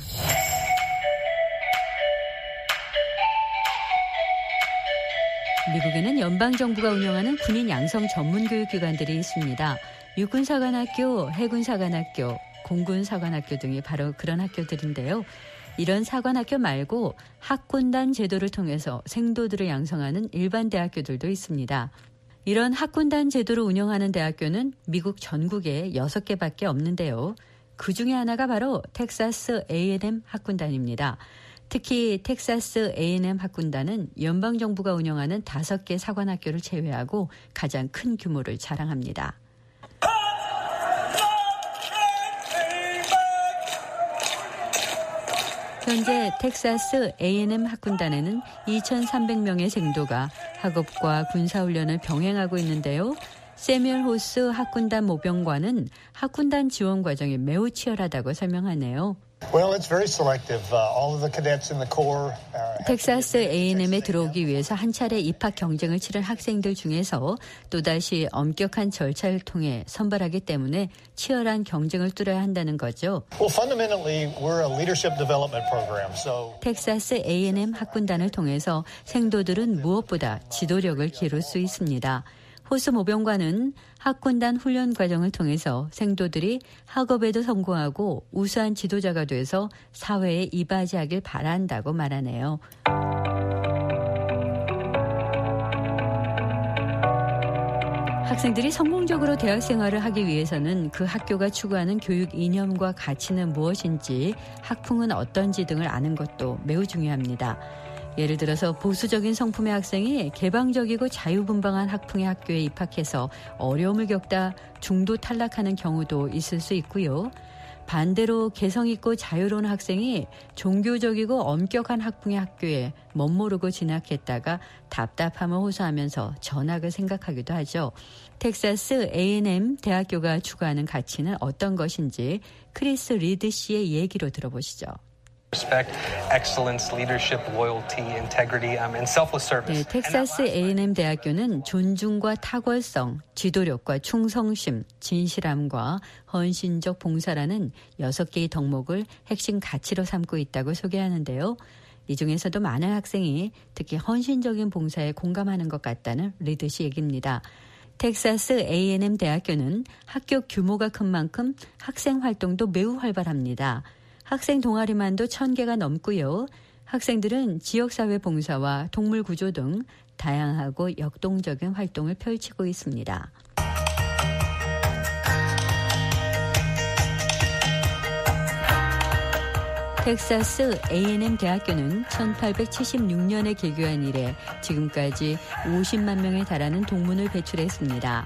M: 미국에는 연방정부가 운영하는 군인 양성 전문교육기관들이 있습니다. 육군사관학교, 해군사관학교, 공군사관학교 등이 바로 그런 학교들인데요. 이런 사관학교 말고 학군단 제도를 통해서 생도들을 양성하는 일반 대학교들도 있습니다. 이런 학군단 제도를 운영하는 대학교는 미국 전국에 여섯 개밖에 없는데요. 그 중에 하나가 바로 텍사스 에이 앤 엠 학군단입니다. 특히 텍사스 에이 앤 엠 학군단은 연방정부가 운영하는 다섯 개 사관학교를 제외하고 가장 큰 규모를 자랑합니다. 현재 텍사스 에이 앤 엠 학군단에는 이천삼백 명의 생도가 학업과 군사훈련을 병행하고 있는데요. 세뮤얼 호스 학군단 모병관은 학군단 지원 과정이 매우 치열하다고 설명하네요. 텍사스 에이앤엠에 들어오기 위해서 한 차례 입학 경쟁을 치른 학생들 중에서 또다시 엄격한 절차를 통해 선발하기 때문에 치열한 경쟁을 뚫어야 한다는 거죠. 텍사스 에이앤엠 학군단을 통해서 생도들은 무엇보다 지도력을 기를 수 있습니다. 호스 모병관은 학군단 훈련 과정을 통해서 생도들이 학업에도 성공하고 우수한 지도자가 돼서 사회에 이바지하길 바란다고 말하네요. 학생들이 성공적으로 대학 생활을 하기 위해서는 그 학교가 추구하는 교육 이념과 가치는 무엇인지, 학풍은 어떤지 등을 아는 것도 매우 중요합니다. 예를 들어서 보수적인 성품의 학생이 개방적이고 자유분방한 학풍의 학교에 입학해서 어려움을 겪다 중도 탈락하는 경우도 있을 수 있고요. 반대로 개성 있고 자유로운 학생이 종교적이고 엄격한 학풍의 학교에 멋모르고 진학했다가 답답함을 호소하면서 전학을 생각하기도 하죠. 텍사스 에이앤엠 대학교가 추구하는 가치는 어떤 것인지 크리스 리드 씨의 얘기로 들어보시죠.
N: Respect, excellence, leadership, loyalty, integrity, um, and selfless service.
M: 네, 텍사스 에이앤엠 대학교는 존중과 탁월성, 지도력과 충성심, 진실함과 헌신적 봉사라는 여섯 개의 덕목을 핵심 가치로 삼고 있다고 소개하는데요. 이 중에서도 많은 학생이 특히 헌신적인 봉사에 공감하는 것 같다는 리드 씨 얘기입니다. 텍사스 에이앤엠 대학교는 학교 규모가 큰 만큼 학생 활동도 매우 활발합니다. 학생 동아리만도 천 개가 넘고요. 학생들은 지역사회 봉사와 동물 구조 등 다양하고 역동적인 활동을 펼치고 있습니다. 텍사스 에이앤엠 대학교는 천팔백칠십육 년에 개교한 이래 지금까지 오십만 명에 달하는 동문을 배출했습니다.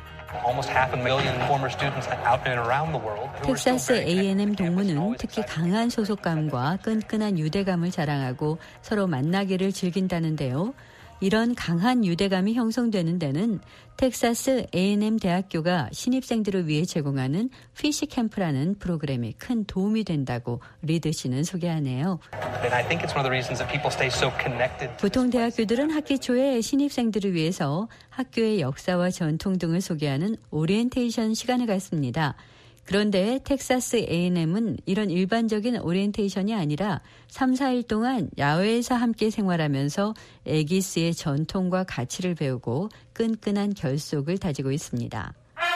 M: 텍사스 에이앤엠 동문은 특히 강한 소속감과 끈끈한 유대감을 자랑하고 서로 만나기를 즐긴다는데요. 이런 강한 유대감이 형성되는 데는 텍사스 에이앤엠 대학교가 신입생들을 위해 제공하는 피시 캠프라는 프로그램이 큰 도움이 된다고 리드 씨는 소개하네요. 보통 대학교들은 학기 초에 신입생들을 위해서 학교의 역사와 전통 등을 소개하는 오리엔테이션 시간을 갖습니다. 그런데 텍사스 에이앤엠은 이런 일반적인 오리엔테이션이 아니라 삼, 사일 동안 야외에서 함께 생활하면서 애기스의 전통과 가치를 배우고 끈끈한 결속을 다지고 있습니다.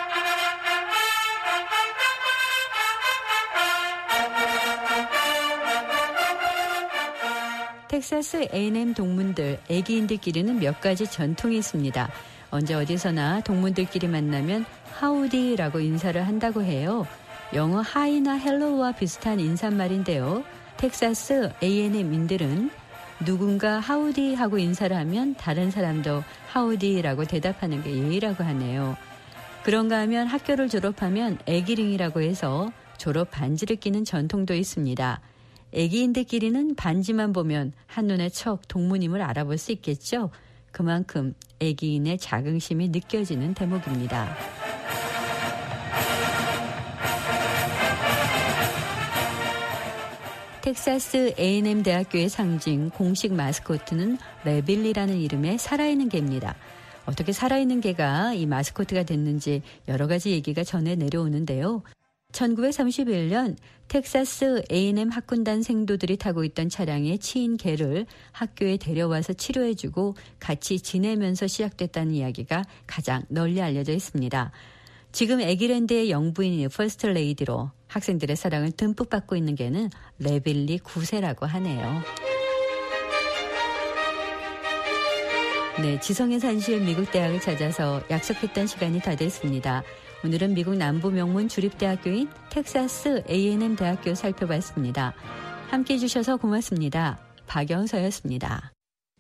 M: 텍사스 에이앤엠 동문들, 애기인들끼리는 몇 가지 전통이 있습니다. 언제 어디서나 동문들끼리 만나면 하우디라고 인사를 한다고 해요. 영어 하이나 헬로우와 비슷한 인사말인데요. 텍사스 에이앤엠인들은 누군가 하우디 하고 인사를 하면 다른 사람도 하우디라고 대답하는 게 예의라고 하네요. 그런가 하면 학교를 졸업하면 애기링이라고 해서 졸업 반지를 끼는 전통도 있습니다. 애기인들끼리는 반지만 보면 한눈에 척 동문임을 알아볼 수 있겠죠. 그만큼 애기인의 자긍심이 느껴지는 대목입니다. 텍사스 에이앤엠 대학교의 상징 공식 마스코트는 레빌리라는 이름의 살아있는 개입니다. 어떻게 살아있는 개가 이 마스코트가 됐는지 여러 가지 얘기가 전해 내려오는데요. 천구백삼십일 년 텍사스 에이앤엠 학군단 생도들이 타고 있던 차량에 치인 개를 학교에 데려와서 치료해주고 같이 지내면서 시작됐다는 이야기가 가장 널리 알려져 있습니다. 지금 애기랜드의 영부인 퍼스트 레이디로 학생들의 사랑을 듬뿍 받고 있는 개는 레빌리 구 세라고 하네요. 네, 지성의 산실 미국 대학을 찾아서 약속했던 시간이 다 됐습니다. 오늘은 미국 남부 명문 주립대학교인 텍사스 에이앤엠 대학교 살펴봤습니다. 함께해 주셔서 고맙습니다. 박영서였습니다.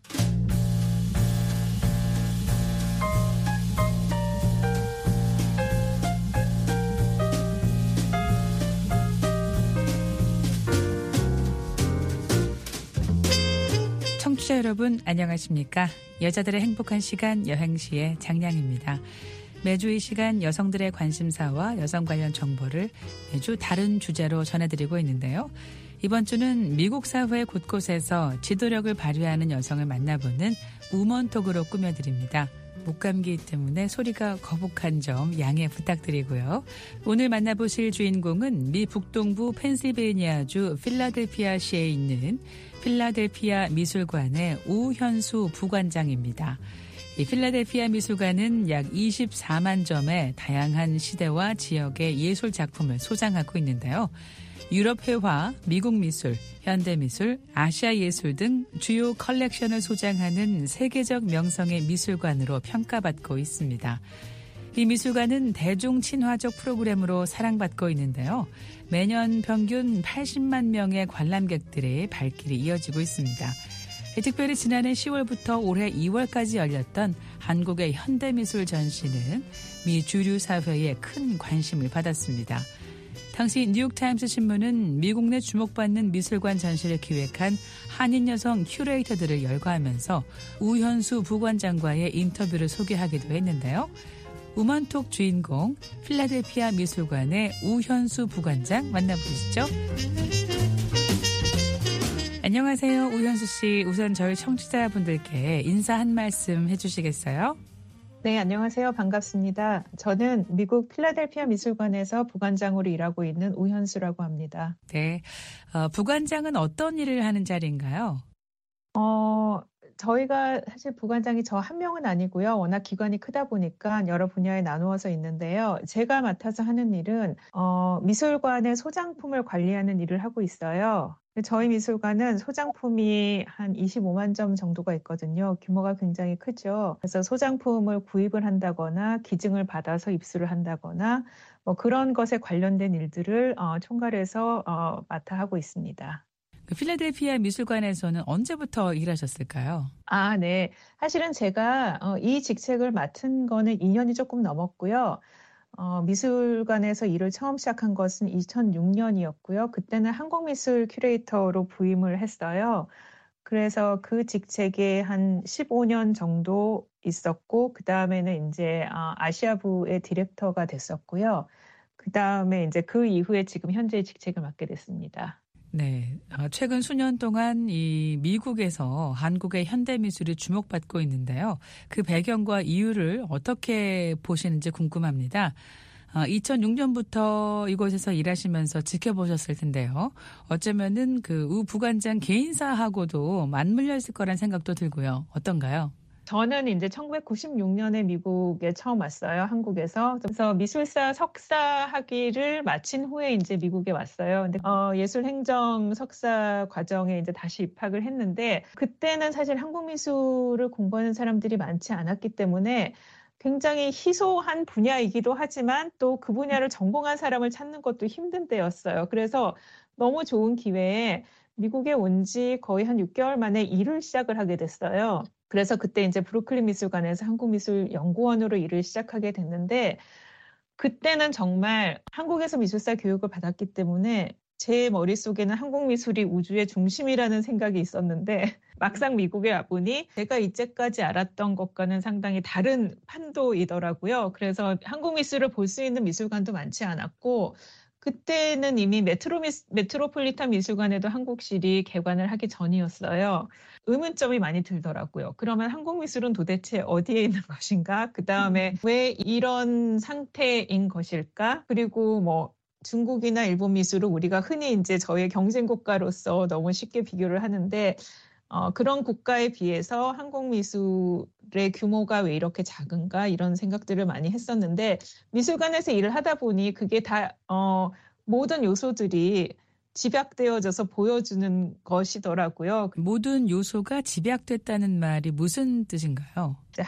P: 청취자 여러분 안녕하십니까? 여자들의 행복한 시간 여행시의 장량입니다. 매주 이 시간 여성들의 관심사와 여성 관련 정보를 매주 다른 주제로 전해드리고 있는데요. 이번 주는 미국 사회 곳곳에서 지도력을 발휘하는 여성을 만나보는 우먼톡으로 꾸며드립니다. 목감기 때문에 소리가 거북한 점 양해 부탁드리고요. 오늘 만나보실 주인공은 미 북동부 펜실베이니아주 필라델피아시에 있는 필라델피아 미술관의 우현수 부관장입니다. 이 필라델피아 미술관은 약 이십사만 점의 다양한 시대와 지역의 예술 작품을 소장하고 있는데요. 유럽 회화, 미국 미술, 현대 미술, 아시아 예술 등 주요 컬렉션을 소장하는 세계적 명성의 미술관으로 평가받고 있습니다. 이 미술관은 대중 친화적 프로그램으로 사랑받고 있는데요. 매년 평균 팔십만 명의 관람객들의 발길이 이어지고 있습니다. 특별히 지난해 시월부터 올해 이월까지 열렸던 한국의 현대미술 전시는 미 주류 사회에 큰 관심을 받았습니다. 당시 뉴욕타임스 신문은 미국 내 주목받는 미술관 전시를 기획한 한인 여성 큐레이터들을 열거하면서 우현수 부관장과의 인터뷰를 소개하기도 했는데요. 우먼톡 주인공 필라델피아 미술관의 우현수 부관장 만나보시죠. 안녕하세요. 우현수 씨. 우선 저희 청취자분들께 인사 한 말씀 해주시겠어요?
Q: 네, 안녕하세요. 반갑습니다. 저는 미국 필라델피아 미술관에서 부관장으로 일하고 있는 우현수라고 합니다.
P: 네, 어, 부관장은 어떤 일을 하는 자리인가요?
Q: 어, 저희가 사실 부관장이 저 한 명은 아니고요. 워낙 기관이 크다 보니까 여러 분야에 나누어서 있는데요. 제가 맡아서 하는 일은 어, 미술관의 소장품을 관리하는 일을 하고 있어요. 저희 미술관은 소장품이 한 이십오만 점 정도가 있거든요. 규모가 굉장히 크죠. 그래서 소장품을 구입을 한다거나 기증을 받아서 입수를 한다거나 뭐 그런 것에 관련된 일들을 어, 총괄해서 어, 맡아 하고 있습니다.
P: 그 필라델피아 미술관에서는 언제부터 일하셨을까요?
Q: 아, 네. 사실은 제가 어, 이 직책을 맡은 거는 이 년이 조금 넘었고요. 어, 미술관에서 일을 처음 시작한 것은 이천육 년이었고요. 그때는 한국미술 큐레이터로 부임을 했어요. 그래서 그 직책에 한 십오 년 정도 있었고, 그 다음에는 이제 어, 아시아부의 디렉터가 됐었고요. 그 다음에 이제 그 이후에 지금 현재 직책을 맡게 됐습니다.
P: 네, 최근 수년 동안 이 미국에서 한국의 현대미술이 주목받고 있는데요. 그 배경과 이유를 어떻게 보시는지 궁금합니다. 이천육 년부터 이곳에서 일하시면서 지켜보셨을 텐데요. 어쩌면은 그 우 부관장 개인사하고도 맞물려 있을 거란 생각도 들고요. 어떤가요?
Q: 저는 이제 천구백구십육 년에 미국에 처음 왔어요. 한국에서. 그래서 미술사 석사 학위를 마친 후에 이제 미국에 왔어요. 근데 어, 예술행정 석사 과정에 이제 다시 입학을 했는데 그때는 사실 한국 미술을 공부하는 사람들이 많지 않았기 때문에 굉장히 희소한 분야이기도 하지만 또 그 분야를 전공한 사람을 찾는 것도 힘든 때였어요. 그래서 너무 좋은 기회에 미국에 온 지 거의 한 육 개월 만에 일을 시작을 하게 됐어요. 그래서 그때 이제 브루클린 미술관에서 한국미술연구원으로 일을 시작하게 됐는데 그때는 정말 한국에서 미술사 교육을 받았기 때문에 제 머릿속에는 한국미술이 우주의 중심이라는 생각이 있었는데 막상 미국에 와보니 제가 이제까지 알았던 것과는 상당히 다른 판도이더라고요. 그래서 한국미술을 볼 수 있는 미술관도 많지 않았고 그때는 이미 메트로 미스, 메트로폴리탄 미술관에도 한국실이 개관을 하기 전이었어요. 의문점이 많이 들더라고요. 그러면 한국 미술은 도대체 어디에 있는 것인가? 그 다음에 왜 이런 상태인 것일까? 그리고 뭐 중국이나 일본 미술은 우리가 흔히 이제 저의 경쟁 국가로서 너무 쉽게 비교를 하는데 어, 그런 국가에 비해서 한국 미술의 규모가 왜 이렇게 작은가 이런 생각들을 많이 했었는데 미술관에서 일을 하다 보니 그게 다 어, 모든 요소들이 집약되어져서 보여주는 것이더라고요.
P: 모든 요소가 집약됐다는 말이 무슨 뜻인가요?
Q: 이제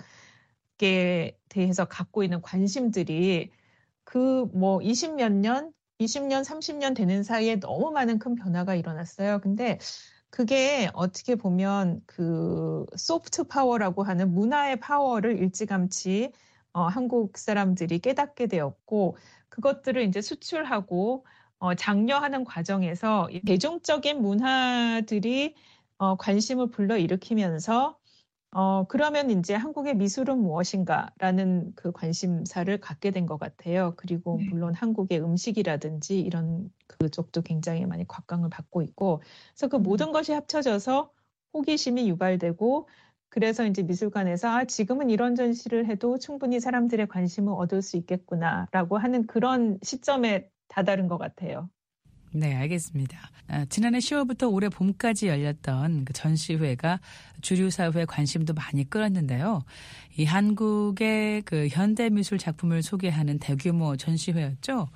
Q: 한국에 대해서 갖고 있는 관심들이 그 뭐 이십몇 년, 이십 년, 삼십 년 되는 사이에 너무 많은 큰 변화가 일어났어요. 근데 그게 어떻게 보면 그 소프트 파워라고 하는 문화의 파워를 일찌감치 어, 한국 사람들이 깨닫게 되었고 그것들을 이제 수출하고 어, 장려하는 과정에서 대중적인 문화들이 어, 관심을 불러일으키면서 어, 그러면 이제 한국의 미술은 무엇인가라는 그 관심사를 갖게 된 것 같아요. 그리고
P: 네.
Q: 물론 한국의 음식이라든지 이런 그쪽도 굉장히 많이 곽광을 받고 있고, 그래서 그
P: 음.
Q: 모든 것이 합쳐져서 호기심이 유발되고, 그래서 이제 미술관에서 아, 지금은 이런 전시를 해도 충분히 사람들의 관심을 얻을 수 있겠구나라고 하는 그런 시점에 다다른 것 같아요.
P: 네, 알겠습니다. 아, 지난해 시월부터 올해 봄까지 열렸던 그 전시회가 주류 사회의 관심도 많이 끌었는데요. 이 한국의 그 현대 미술 작품을 소개하는 대규모 전시회였죠.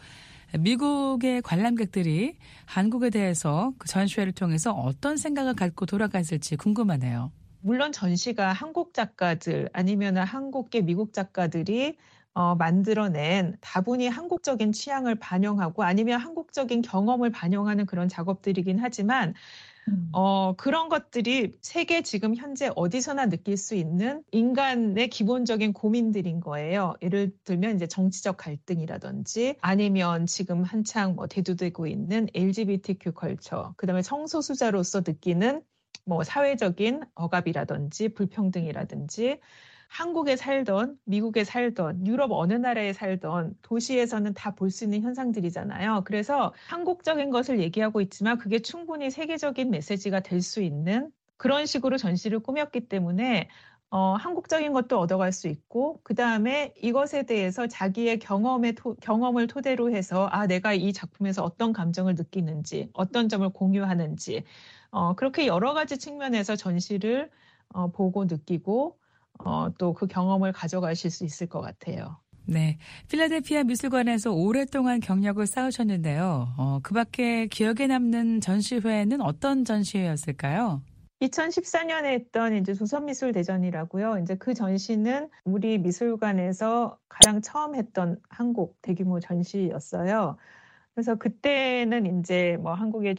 P: 미국의 관람객들이 한국에 대해서 그 전시회를 통해서 어떤 생각을 갖고 돌아갔을지 궁금하네요.
Q: 물론 전시가 한국 작가들 아니면 한국계 미국 작가들이 어, 만들어낸 다분히 한국적인 취향을 반영하고 아니면 한국적인 경험을 반영하는 그런 작업들이긴 하지만
P: 음.
Q: 어, 그런 것들이 세계 지금 현재 어디서나 느낄 수 있는 인간의 기본적인 고민들인 거예요. 예를 들면 이제 정치적 갈등이라든지 아니면 지금 한창 뭐 대두되고 있는 엘지비티큐 컬처, 그다음에 성소수자로서 느끼는 뭐 사회적인 억압이라든지 불평등이라든지 한국에 살던 미국에 살던 유럽 어느 나라에 살던 도시에서는 다 볼 수 있는 현상들이잖아요. 그래서 한국적인 것을 얘기하고 있지만 그게 충분히 세계적인 메시지가 될 수 있는 그런 식으로 전시를 꾸몄기 때문에 어, 한국적인 것도 얻어갈 수 있고 그다음에 이것에 대해서 자기의 경험의 토, 경험을 토대로 해서 아 내가 이 작품에서 어떤 감정을 느끼는지 어떤 점을 공유하는지 어, 그렇게 여러 가지 측면에서 전시를 어, 보고 느끼고 어, 또 그 경험을 가져가실 수 있을 것 같아요.
P: 네, 필라델피아 미술관에서 오랫동안 경력을 쌓으셨는데요. 어, 그 밖에 기억에 남는 전시회는 어떤 전시회였을까요?
Q: 이천십사 년에 했던 이제 조선미술대전이라고요. 이제 그 전시는 우리 미술관에서 가장 처음 했던 한국 대규모 전시였어요. 그래서 그때는 이제 뭐 한국의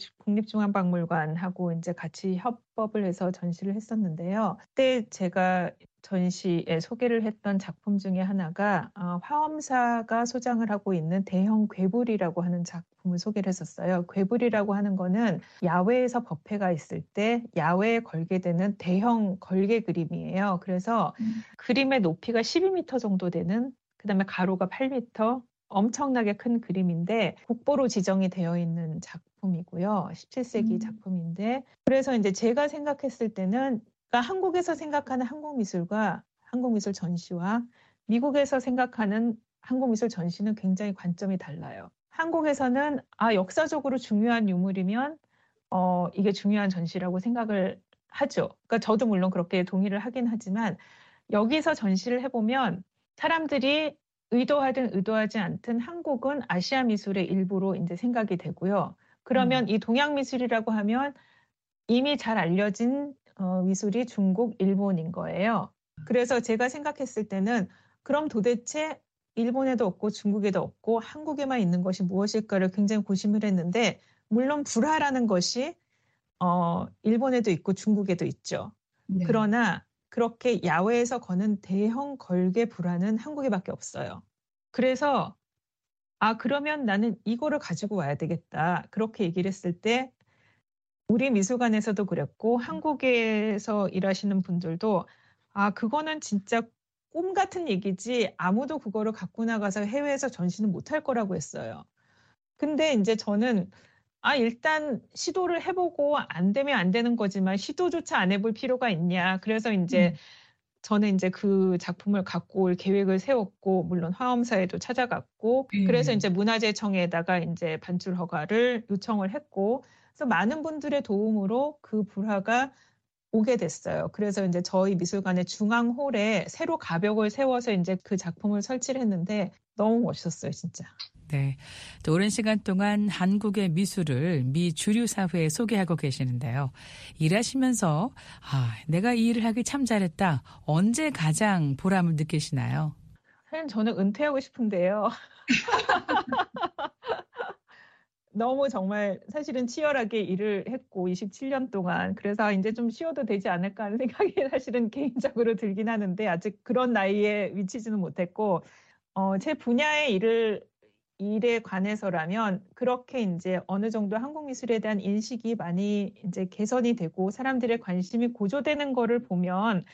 Q: 국립중앙박물관하고 이제 같이 협업을 해서 전시를 했었는데요. 그때 제가 전시에 소개를 했던 작품 중에 하나가 어, 화엄사가 소장을 하고 있는 대형 괴불이라고 하는 작품을 소개를 했었어요. 괴불이라고 하는 거는 야외에서 법회가 있을 때 야외에 걸게 되는 대형 걸개 그림이에요. 그래서 음. 그림의 높이가 십이 미터 정도 되는 그다음에 가로가 팔 미터 엄청나게 큰 그림인데 국보로 지정이 되어 있는 작품이고요. 십칠 세기 음. 작품인데 그래서 이제 제가 생각했을 때는 그러니까 한국에서 생각하는 한국미술과 한국미술 전시와 미국에서 생각하는 한국미술 전시는 굉장히 관점이 달라요. 한국에서는 아 역사적으로 중요한 유물이면 어 이게 중요한 전시라고 생각을 하죠. 그러니까 저도 물론 그렇게 동의를 하긴 하지만 여기서 전시를 해보면 사람들이 의도하든 의도하지 않든 한국은 아시아 미술의 일부로 이제 생각이 되고요. 그러면 음. 이 동양 미술이라고 하면 이미 잘 알려진 어, 미술이 중국, 일본인 거예요. 그래서 제가 생각했을 때는 그럼 도대체 일본에도 없고 중국에도 없고 한국에만 있는 것이 무엇일까를 굉장히 고심을 했는데 물론 불화라는 것이 어, 일본에도 있고 중국에도 있죠. 네. 그러나 그렇게 야외에서 거는 대형 걸개 불화는 한국에밖에 없어요. 그래서 아 그러면 나는 이거를 가지고 와야 되겠다. 그렇게 얘기를 했을 때 우리 미술관에서도 그랬고 한국에서 일하시는 분들도 아 그거는 진짜 꿈 같은 얘기지 아무도 그거를 갖고 나가서 해외에서 전시는 못할 거라고 했어요. 근데 이제 저는 아 일단 시도를 해보고 안 되면 안 되는 거지만 시도조차 안 해볼 필요가 있냐. 그래서 이제 음. 저는 이제 그 작품을 갖고 올 계획을 세웠고 물론 화엄사에도 찾아갔고 음. 그래서 이제 문화재청에다가 이제 반출 허가를 요청을 했고 그래서 많은 분들의 도움으로 그 불화가 오게 됐어요. 그래서 이제 저희 미술관의 중앙홀에 새로 가벽을 세워서 이제 그 작품을 설치를 했는데 너무 멋있었어요, 진짜.
P: 네. 또 오랜 시간 동안 한국의 미술을 미 주류 사회에 소개하고 계시는데요. 일하시면서 아, 내가 이 일을 하길 참 잘했다. 언제 가장 보람을 느끼시나요?
Q: 사실 저는 은퇴하고 싶은데요. 너무 정말 사실은 치열하게 일을 했고 이십칠 년 동안 그래서 이제 좀 쉬어도 되지 않을까 하는 생각이 사실은 개인적으로 들긴 하는데 아직 그런 나이에 미치지는 못했고 어, 제 분야의 일을 일에 관해서라면 그렇게 이제 어느 정도 한국 미술에 대한 인식이 많이 이제 개선이 되고 사람들의 관심이 고조되는 거를 보면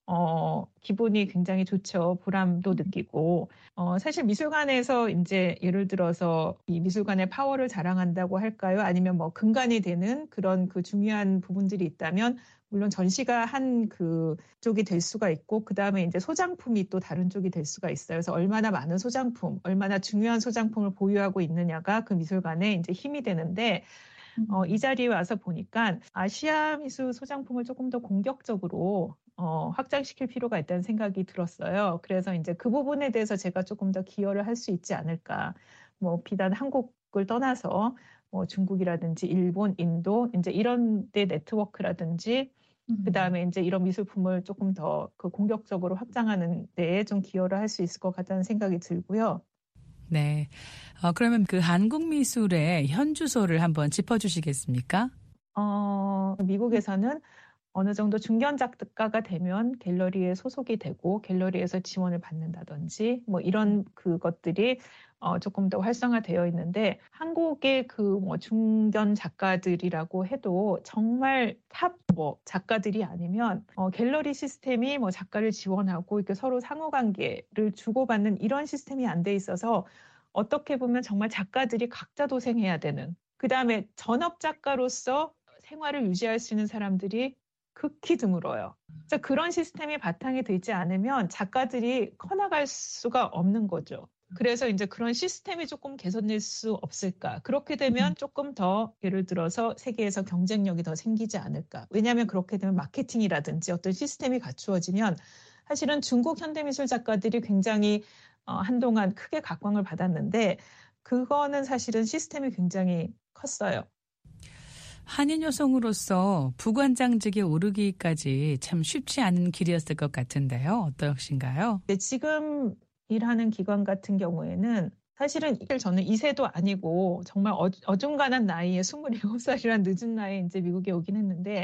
Q: 어, 기분이 굉장히 좋죠. 보람도 느끼고. 어, 사실 미술관에서 이제 예를 들어서 이 미술관의 파워를 자랑한다고 할까요? 아니면 뭐 근간이 되는 그런 그 중요한 부분들이 있다면 물론 전시가 한 그 쪽이 될 수가 있고, 그 다음에 이제 소장품이 또 다른 쪽이 될 수가 있어요. 그래서 얼마나 많은 소장품, 얼마나 중요한 소장품을 보유하고 있느냐가 그 미술관에 이제 힘이 되는데, 어, 이 자리에 와서 보니까 아시아 미술 소장품을 조금 더 공격적으로 어, 확장시킬 필요가 있다는 생각이 들었어요. 그래서 이제 그 부분에 대해서 제가 조금 더 기여를 할 수 있지 않을까. 뭐 비단 한국을 떠나서 뭐 중국이라든지 일본, 인도 이제 이런 데 네트워크라든지 음. 그 다음에 이제 이런 미술품을 조금 더 그 공격적으로 확장하는 데에 좀 기여를 할 수 있을 것 같다는 생각이 들고요.
P: 네. 어, 그러면 그 한국 미술의 현주소를 한번 짚어주시겠습니까? 어,
Q: 미국에서는 어느 정도 중견 작가가 되면 갤러리에 소속이 되고 갤러리에서 지원을 받는다든지 뭐 이런 그것들이 어, 조금 더 활성화되어 있는데, 한국의 그 뭐 중견 작가들이라고 해도 정말 탑 뭐 작가들이 아니면 어, 갤러리 시스템이 뭐 작가를 지원하고 이렇게 서로 상호관계를 주고받는 이런 시스템이 안 돼 있어서 어떻게 보면 정말 작가들이 각자 도생해야 되는, 그 다음에 전업 작가로서 생활을 유지할 수 있는 사람들이 극히 드물어요. 그래서 그런 시스템이 바탕이 되지 않으면 작가들이 커나갈 수가 없는 거죠. 그래서 이제 그런 시스템이 조금 개선될 수 없을까. 그렇게 되면 조금 더 예를 들어서 세계에서 경쟁력이 더 생기지 않을까. 왜냐하면 그렇게 되면 마케팅이라든지 어떤 시스템이 갖추어지면 사실은 중국 현대미술 작가들이 굉장히 어, 한동안 크게 각광을 받았는데 그거는 사실은 시스템이 굉장히 컸어요.
P: 한인 여성으로서 부관장직에 오르기까지 참 쉽지 않은 길이었을 것 같은데요. 어떠신가요?
Q: 네, 지금 일하는 기관 같은 경우에는 사실은 저는 이 세도 아니고 정말 어중간한 나이에 스물일곱 살이란 늦은 나이에 이제 미국에 오긴 했는데,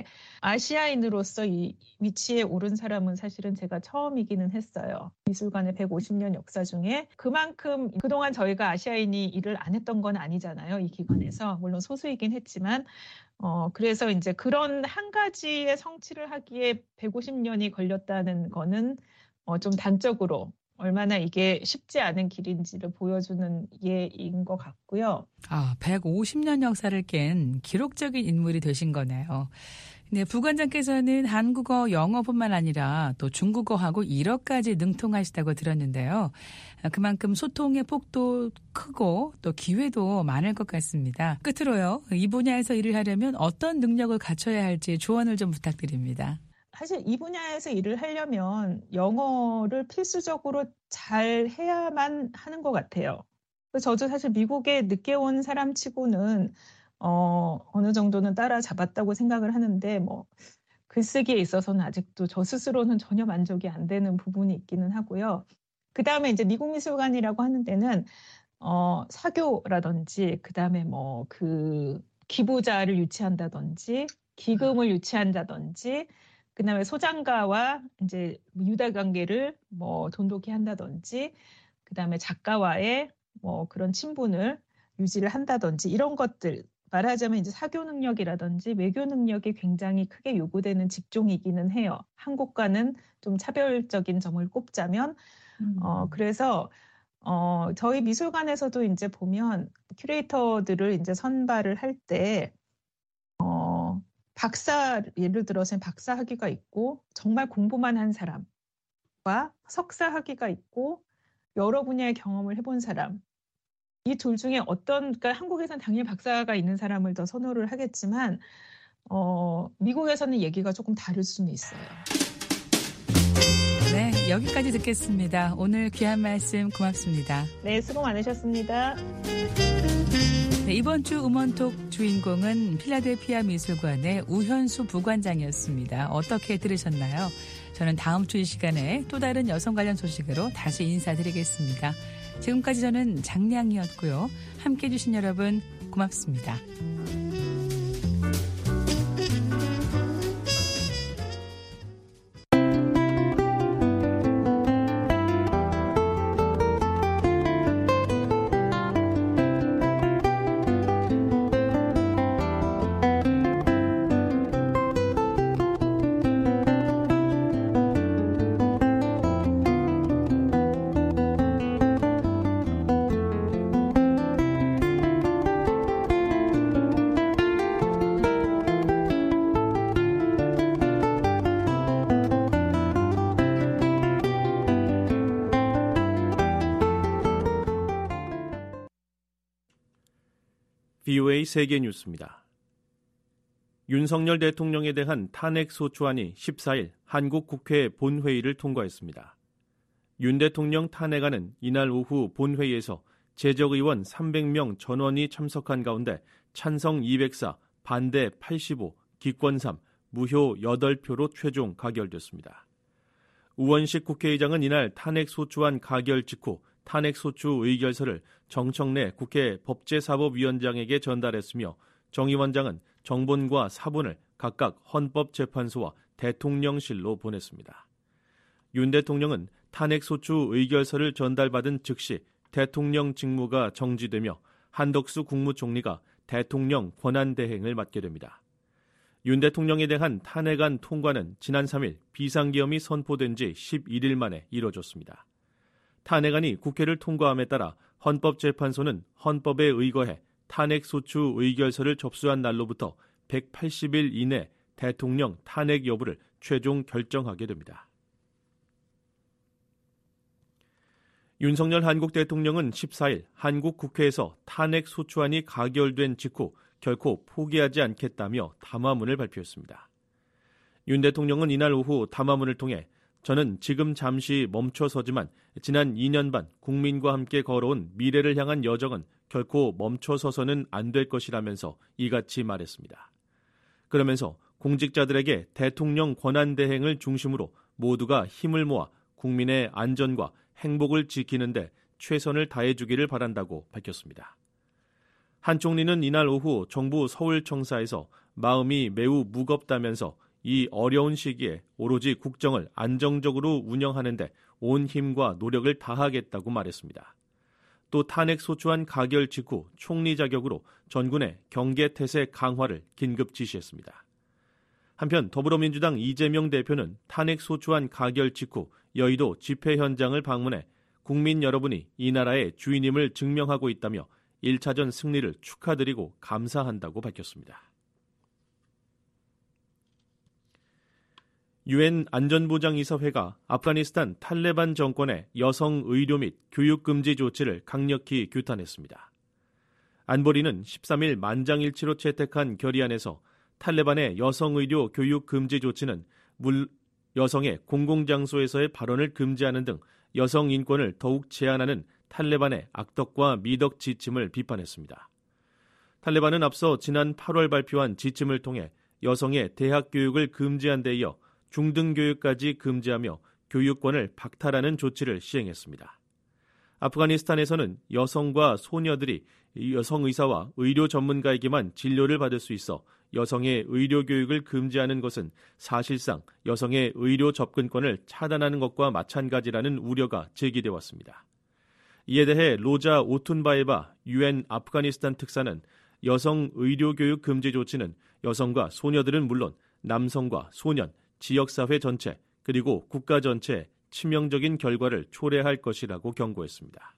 Q: 아시아인으로서 이 위치에 오른 사람은 사실은 제가 처음이기는 했어요. 미술관의 백오십 년 역사 중에 그만큼 그동안 저희가 아시아인이 일을 안 했던 건 아니잖아요. 이 기관에서. 물론 소수이긴 했지만 어, 그래서 이제 그런 한 가지의 성취를 하기에 백오십 년이 걸렸다는 거는 어, 좀 단적으로 얼마나 이게 쉽지 않은 길인지를 보여주는 예인 것 같고요.
P: 아, 백오십 년 역사를 깬 기록적인 인물이 되신 거네요. 네, 부관장께서는 한국어, 영어뿐만 아니라 또 중국어하고 일어까지 능통하시다고 들었는데요. 그만큼 소통의 폭도 크고 또 기회도 많을 것 같습니다. 끝으로요, 이 분야에서 일을 하려면 어떤 능력을 갖춰야 할지 조언을 좀 부탁드립니다.
Q: 사실 이 분야에서 일을 하려면 영어를 필수적으로 잘 해야만 하는 것 같아요. 저도 사실 미국에 늦게 온 사람 치고는 어, 어느 정도는 따라잡았다고 생각을 하는데, 뭐, 글쓰기에 있어서는 아직도 저 스스로는 전혀 만족이 안 되는 부분이 있기는 하고요. 그 다음에 이제 미국 미술관이라고 하는 데는, 어, 사교라든지, 그 다음에 뭐, 그, 기부자를 유치한다든지, 기금을 유치한다든지, 그 다음에 소장가와 이제 유대 관계를 뭐 돈독히 한다든지, 그 다음에 작가와의 뭐 그런 친분을 유지를 한다든지, 이런 것들, 말하자면 이제 사교 능력이라든지 외교 능력이 굉장히 크게 요구되는 직종이기는 해요. 한국과는 좀 차별적인 점을 꼽자면, 음. 어, 그래서, 어, 저희 미술관에서도 이제 보면 큐레이터들을 이제 선발을 할 때, 어, 박사, 예를 들어서 박사 학위가 있고, 정말 공부만 한 사람과 석사 학위가 있고, 여러 분야의 경험을 해본 사람, 이 둘 중에 어떤, 그러니까 한국에서는 당연히 박사가 있는 사람을 더 선호를 하겠지만, 어, 미국에서는 얘기가 조금 다를 수는 있어요.
P: 네, 여기까지 듣겠습니다. 오늘 귀한 말씀 고맙습니다.
Q: 네, 수고 많으셨습니다.
P: 네, 이번 주 음원톡 주인공은 필라델피아 미술관의 우현수 부관장이었습니다. 어떻게 들으셨나요? 저는 다음 주 이 시간에 또 다른 여성 관련 소식으로 다시 인사드리겠습니다. 지금까지 저는 장량이었고요. 함께해 주신 여러분 고맙습니다.
A: 브이오에이 세계뉴스입니다. 윤석열 대통령에 대한 탄핵소추안이 십사일 한국 국회 본회의를 통과했습니다. 윤 대통령 탄핵안은 이날 오후 본회의에서 재적의원 삼백 명 전원이 참석한 가운데 찬성 이백사, 반대 팔십오, 기권 삼, 무효 여덟 표로 최종 가결됐습니다. 우원식 국회의장은 이날 탄핵소추안 가결 직후 탄핵소추 의결서를 정청래 국회 법제사법위원장에게 전달했으며 정 위원장은 정본과 사본을 각각 헌법재판소와 대통령실로 보냈습니다. 윤 대통령은 탄핵소추 의결서를 전달받은 즉시 대통령 직무가 정지되며 한덕수 국무총리가 대통령 권한대행을 맡게 됩니다. 윤 대통령에 대한 탄핵안 통과는 지난 삼일 비상계엄이 선포된 지 십일일 만에 이뤄졌습니다. 탄핵안이 국회를 통과함에 따라 헌법재판소는 헌법에 의거해 탄핵소추 의결서를 접수한 날로부터 백팔십 일 이내 대통령 탄핵 여부를 최종 결정하게 됩니다. 윤석열 한국 대통령은 십사일 한국 국회에서 탄핵소추안이 가결된 직후 결코 포기하지 않겠다며 담화문을 발표했습니다. 윤 대통령은 이날 오후 담화문을 통해 저는 지금 잠시 멈춰서지만 지난 이 년 반 국민과 함께 걸어온 미래를 향한 여정은 결코 멈춰서서는 안 될 것이라면서 이같이 말했습니다. 그러면서 공직자들에게 대통령 권한대행을 중심으로 모두가 힘을 모아 국민의 안전과 행복을 지키는 데 최선을 다해주기를 바란다고 밝혔습니다. 한 총리는 이날 오후 정부 서울청사에서 마음이 매우 무겁다면서 이 어려운 시기에 오로지 국정을 안정적으로 운영하는 데 온 힘과 노력을 다하겠다고 말했습니다. 또 탄핵소추안 가결 직후 총리 자격으로 전군의 경계태세 강화를 긴급 지시했습니다. 한편 더불어민주당 이재명 대표는 탄핵소추안 가결 직후 여의도 집회 현장을 방문해 국민 여러분이 이 나라의 주인임을 증명하고 있다며 일 차전 승리를 축하드리고 감사한다고 밝혔습니다. 유엔 안전보장이사회가 아프가니스탄 탈레반 정권의 여성 의료 및 교육 금지 조치를 강력히 규탄했습니다. 안보리는 십삼일 만장일치로 채택한 결의안에서 탈레반의 여성 의료 교육 금지 조치는 물, 여성의 공공장소에서의 발언을 금지하는 등 여성 인권을 더욱 제한하는 탈레반의 악덕과 미덕 지침을 비판했습니다. 탈레반은 앞서 지난 팔월 발표한 지침을 통해 여성의 대학 교육을 금지한 데 이어 중등교육까지 금지하며 교육권을 박탈하는 조치를 시행했습니다. 아프가니스탄에서는 여성과 소녀들이 여성 의사와 의료 전문가에게만 진료를 받을 수 있어 여성의 의료 교육을 금지하는 것은 사실상 여성의 의료 접근권을 차단하는 것과 마찬가지라는 우려가 제기돼 왔습니다. 이에 대해 로자 오툰바에바 유엔 아프가니스탄 특사는 여성 의료 교육 금지 조치는 여성과 소녀들은 물론 남성과 소년, 지역사회 전체 그리고 국가 전체에 치명적인 결과를 초래할 것이라고 경고했습니다.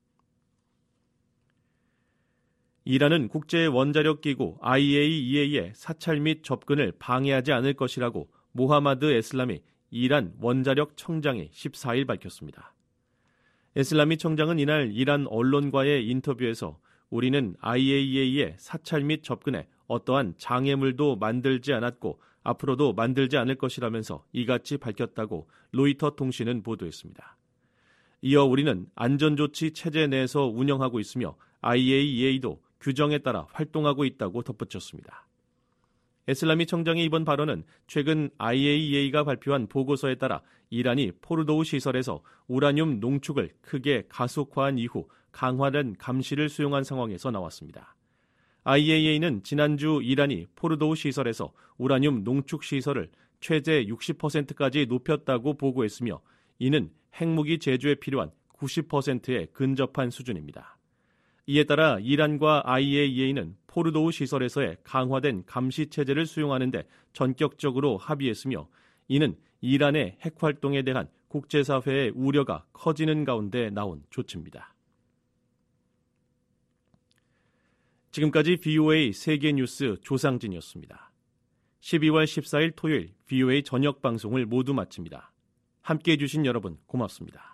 A: 이란은 국제원자력기구 아이에이이에이의 사찰 및 접근을 방해하지 않을 것이라고 모하마드 에슬라미 이란 원자력 청장이 십사일 밝혔습니다. 에슬라미 청장은 이날 이란 언론과의 인터뷰에서 우리는 아이에이이에이의 사찰 및 접근에 어떠한 장애물도 만들지 않았고 앞으로도 만들지 않을 것이라면서 이같이 밝혔다고 로이터 통신은 보도했습니다. 이어 우리는 안전조치 체제 내에서 운영하고 있으며 아이에이이에이도 규정에 따라 활동하고 있다고 덧붙였습니다. 에슬라미 청장의 이번 발언은 최근 아이에이이에이가 발표한 보고서에 따라 이란이 포르도우 시설에서 우라늄 농축을 크게 가속화한 이후 강화된 감시를 수용한 상황에서 나왔습니다. 아이에이이에이는 지난주 이란이 포르도우 시설에서 우라늄 농축 시설을 최대 육십 퍼센트까지 높였다고 보고했으며 이는 핵무기 제조에 필요한 구십 퍼센트에 근접한 수준입니다. 이에 따라 이란과 아이에이이에이는 포르도우 시설에서의 강화된 감시 체제를 수용하는 데 전격적으로 합의했으며 이는 이란의 핵활동에 대한 국제사회의 우려가 커지는 가운데 나온 조치입니다. 지금까지 브이오에이 세계뉴스 조상진이었습니다. 십이월 십사일 토요일 브이오에이 저녁 방송을 모두 마칩니다. 함께해 주신 여러분 고맙습니다.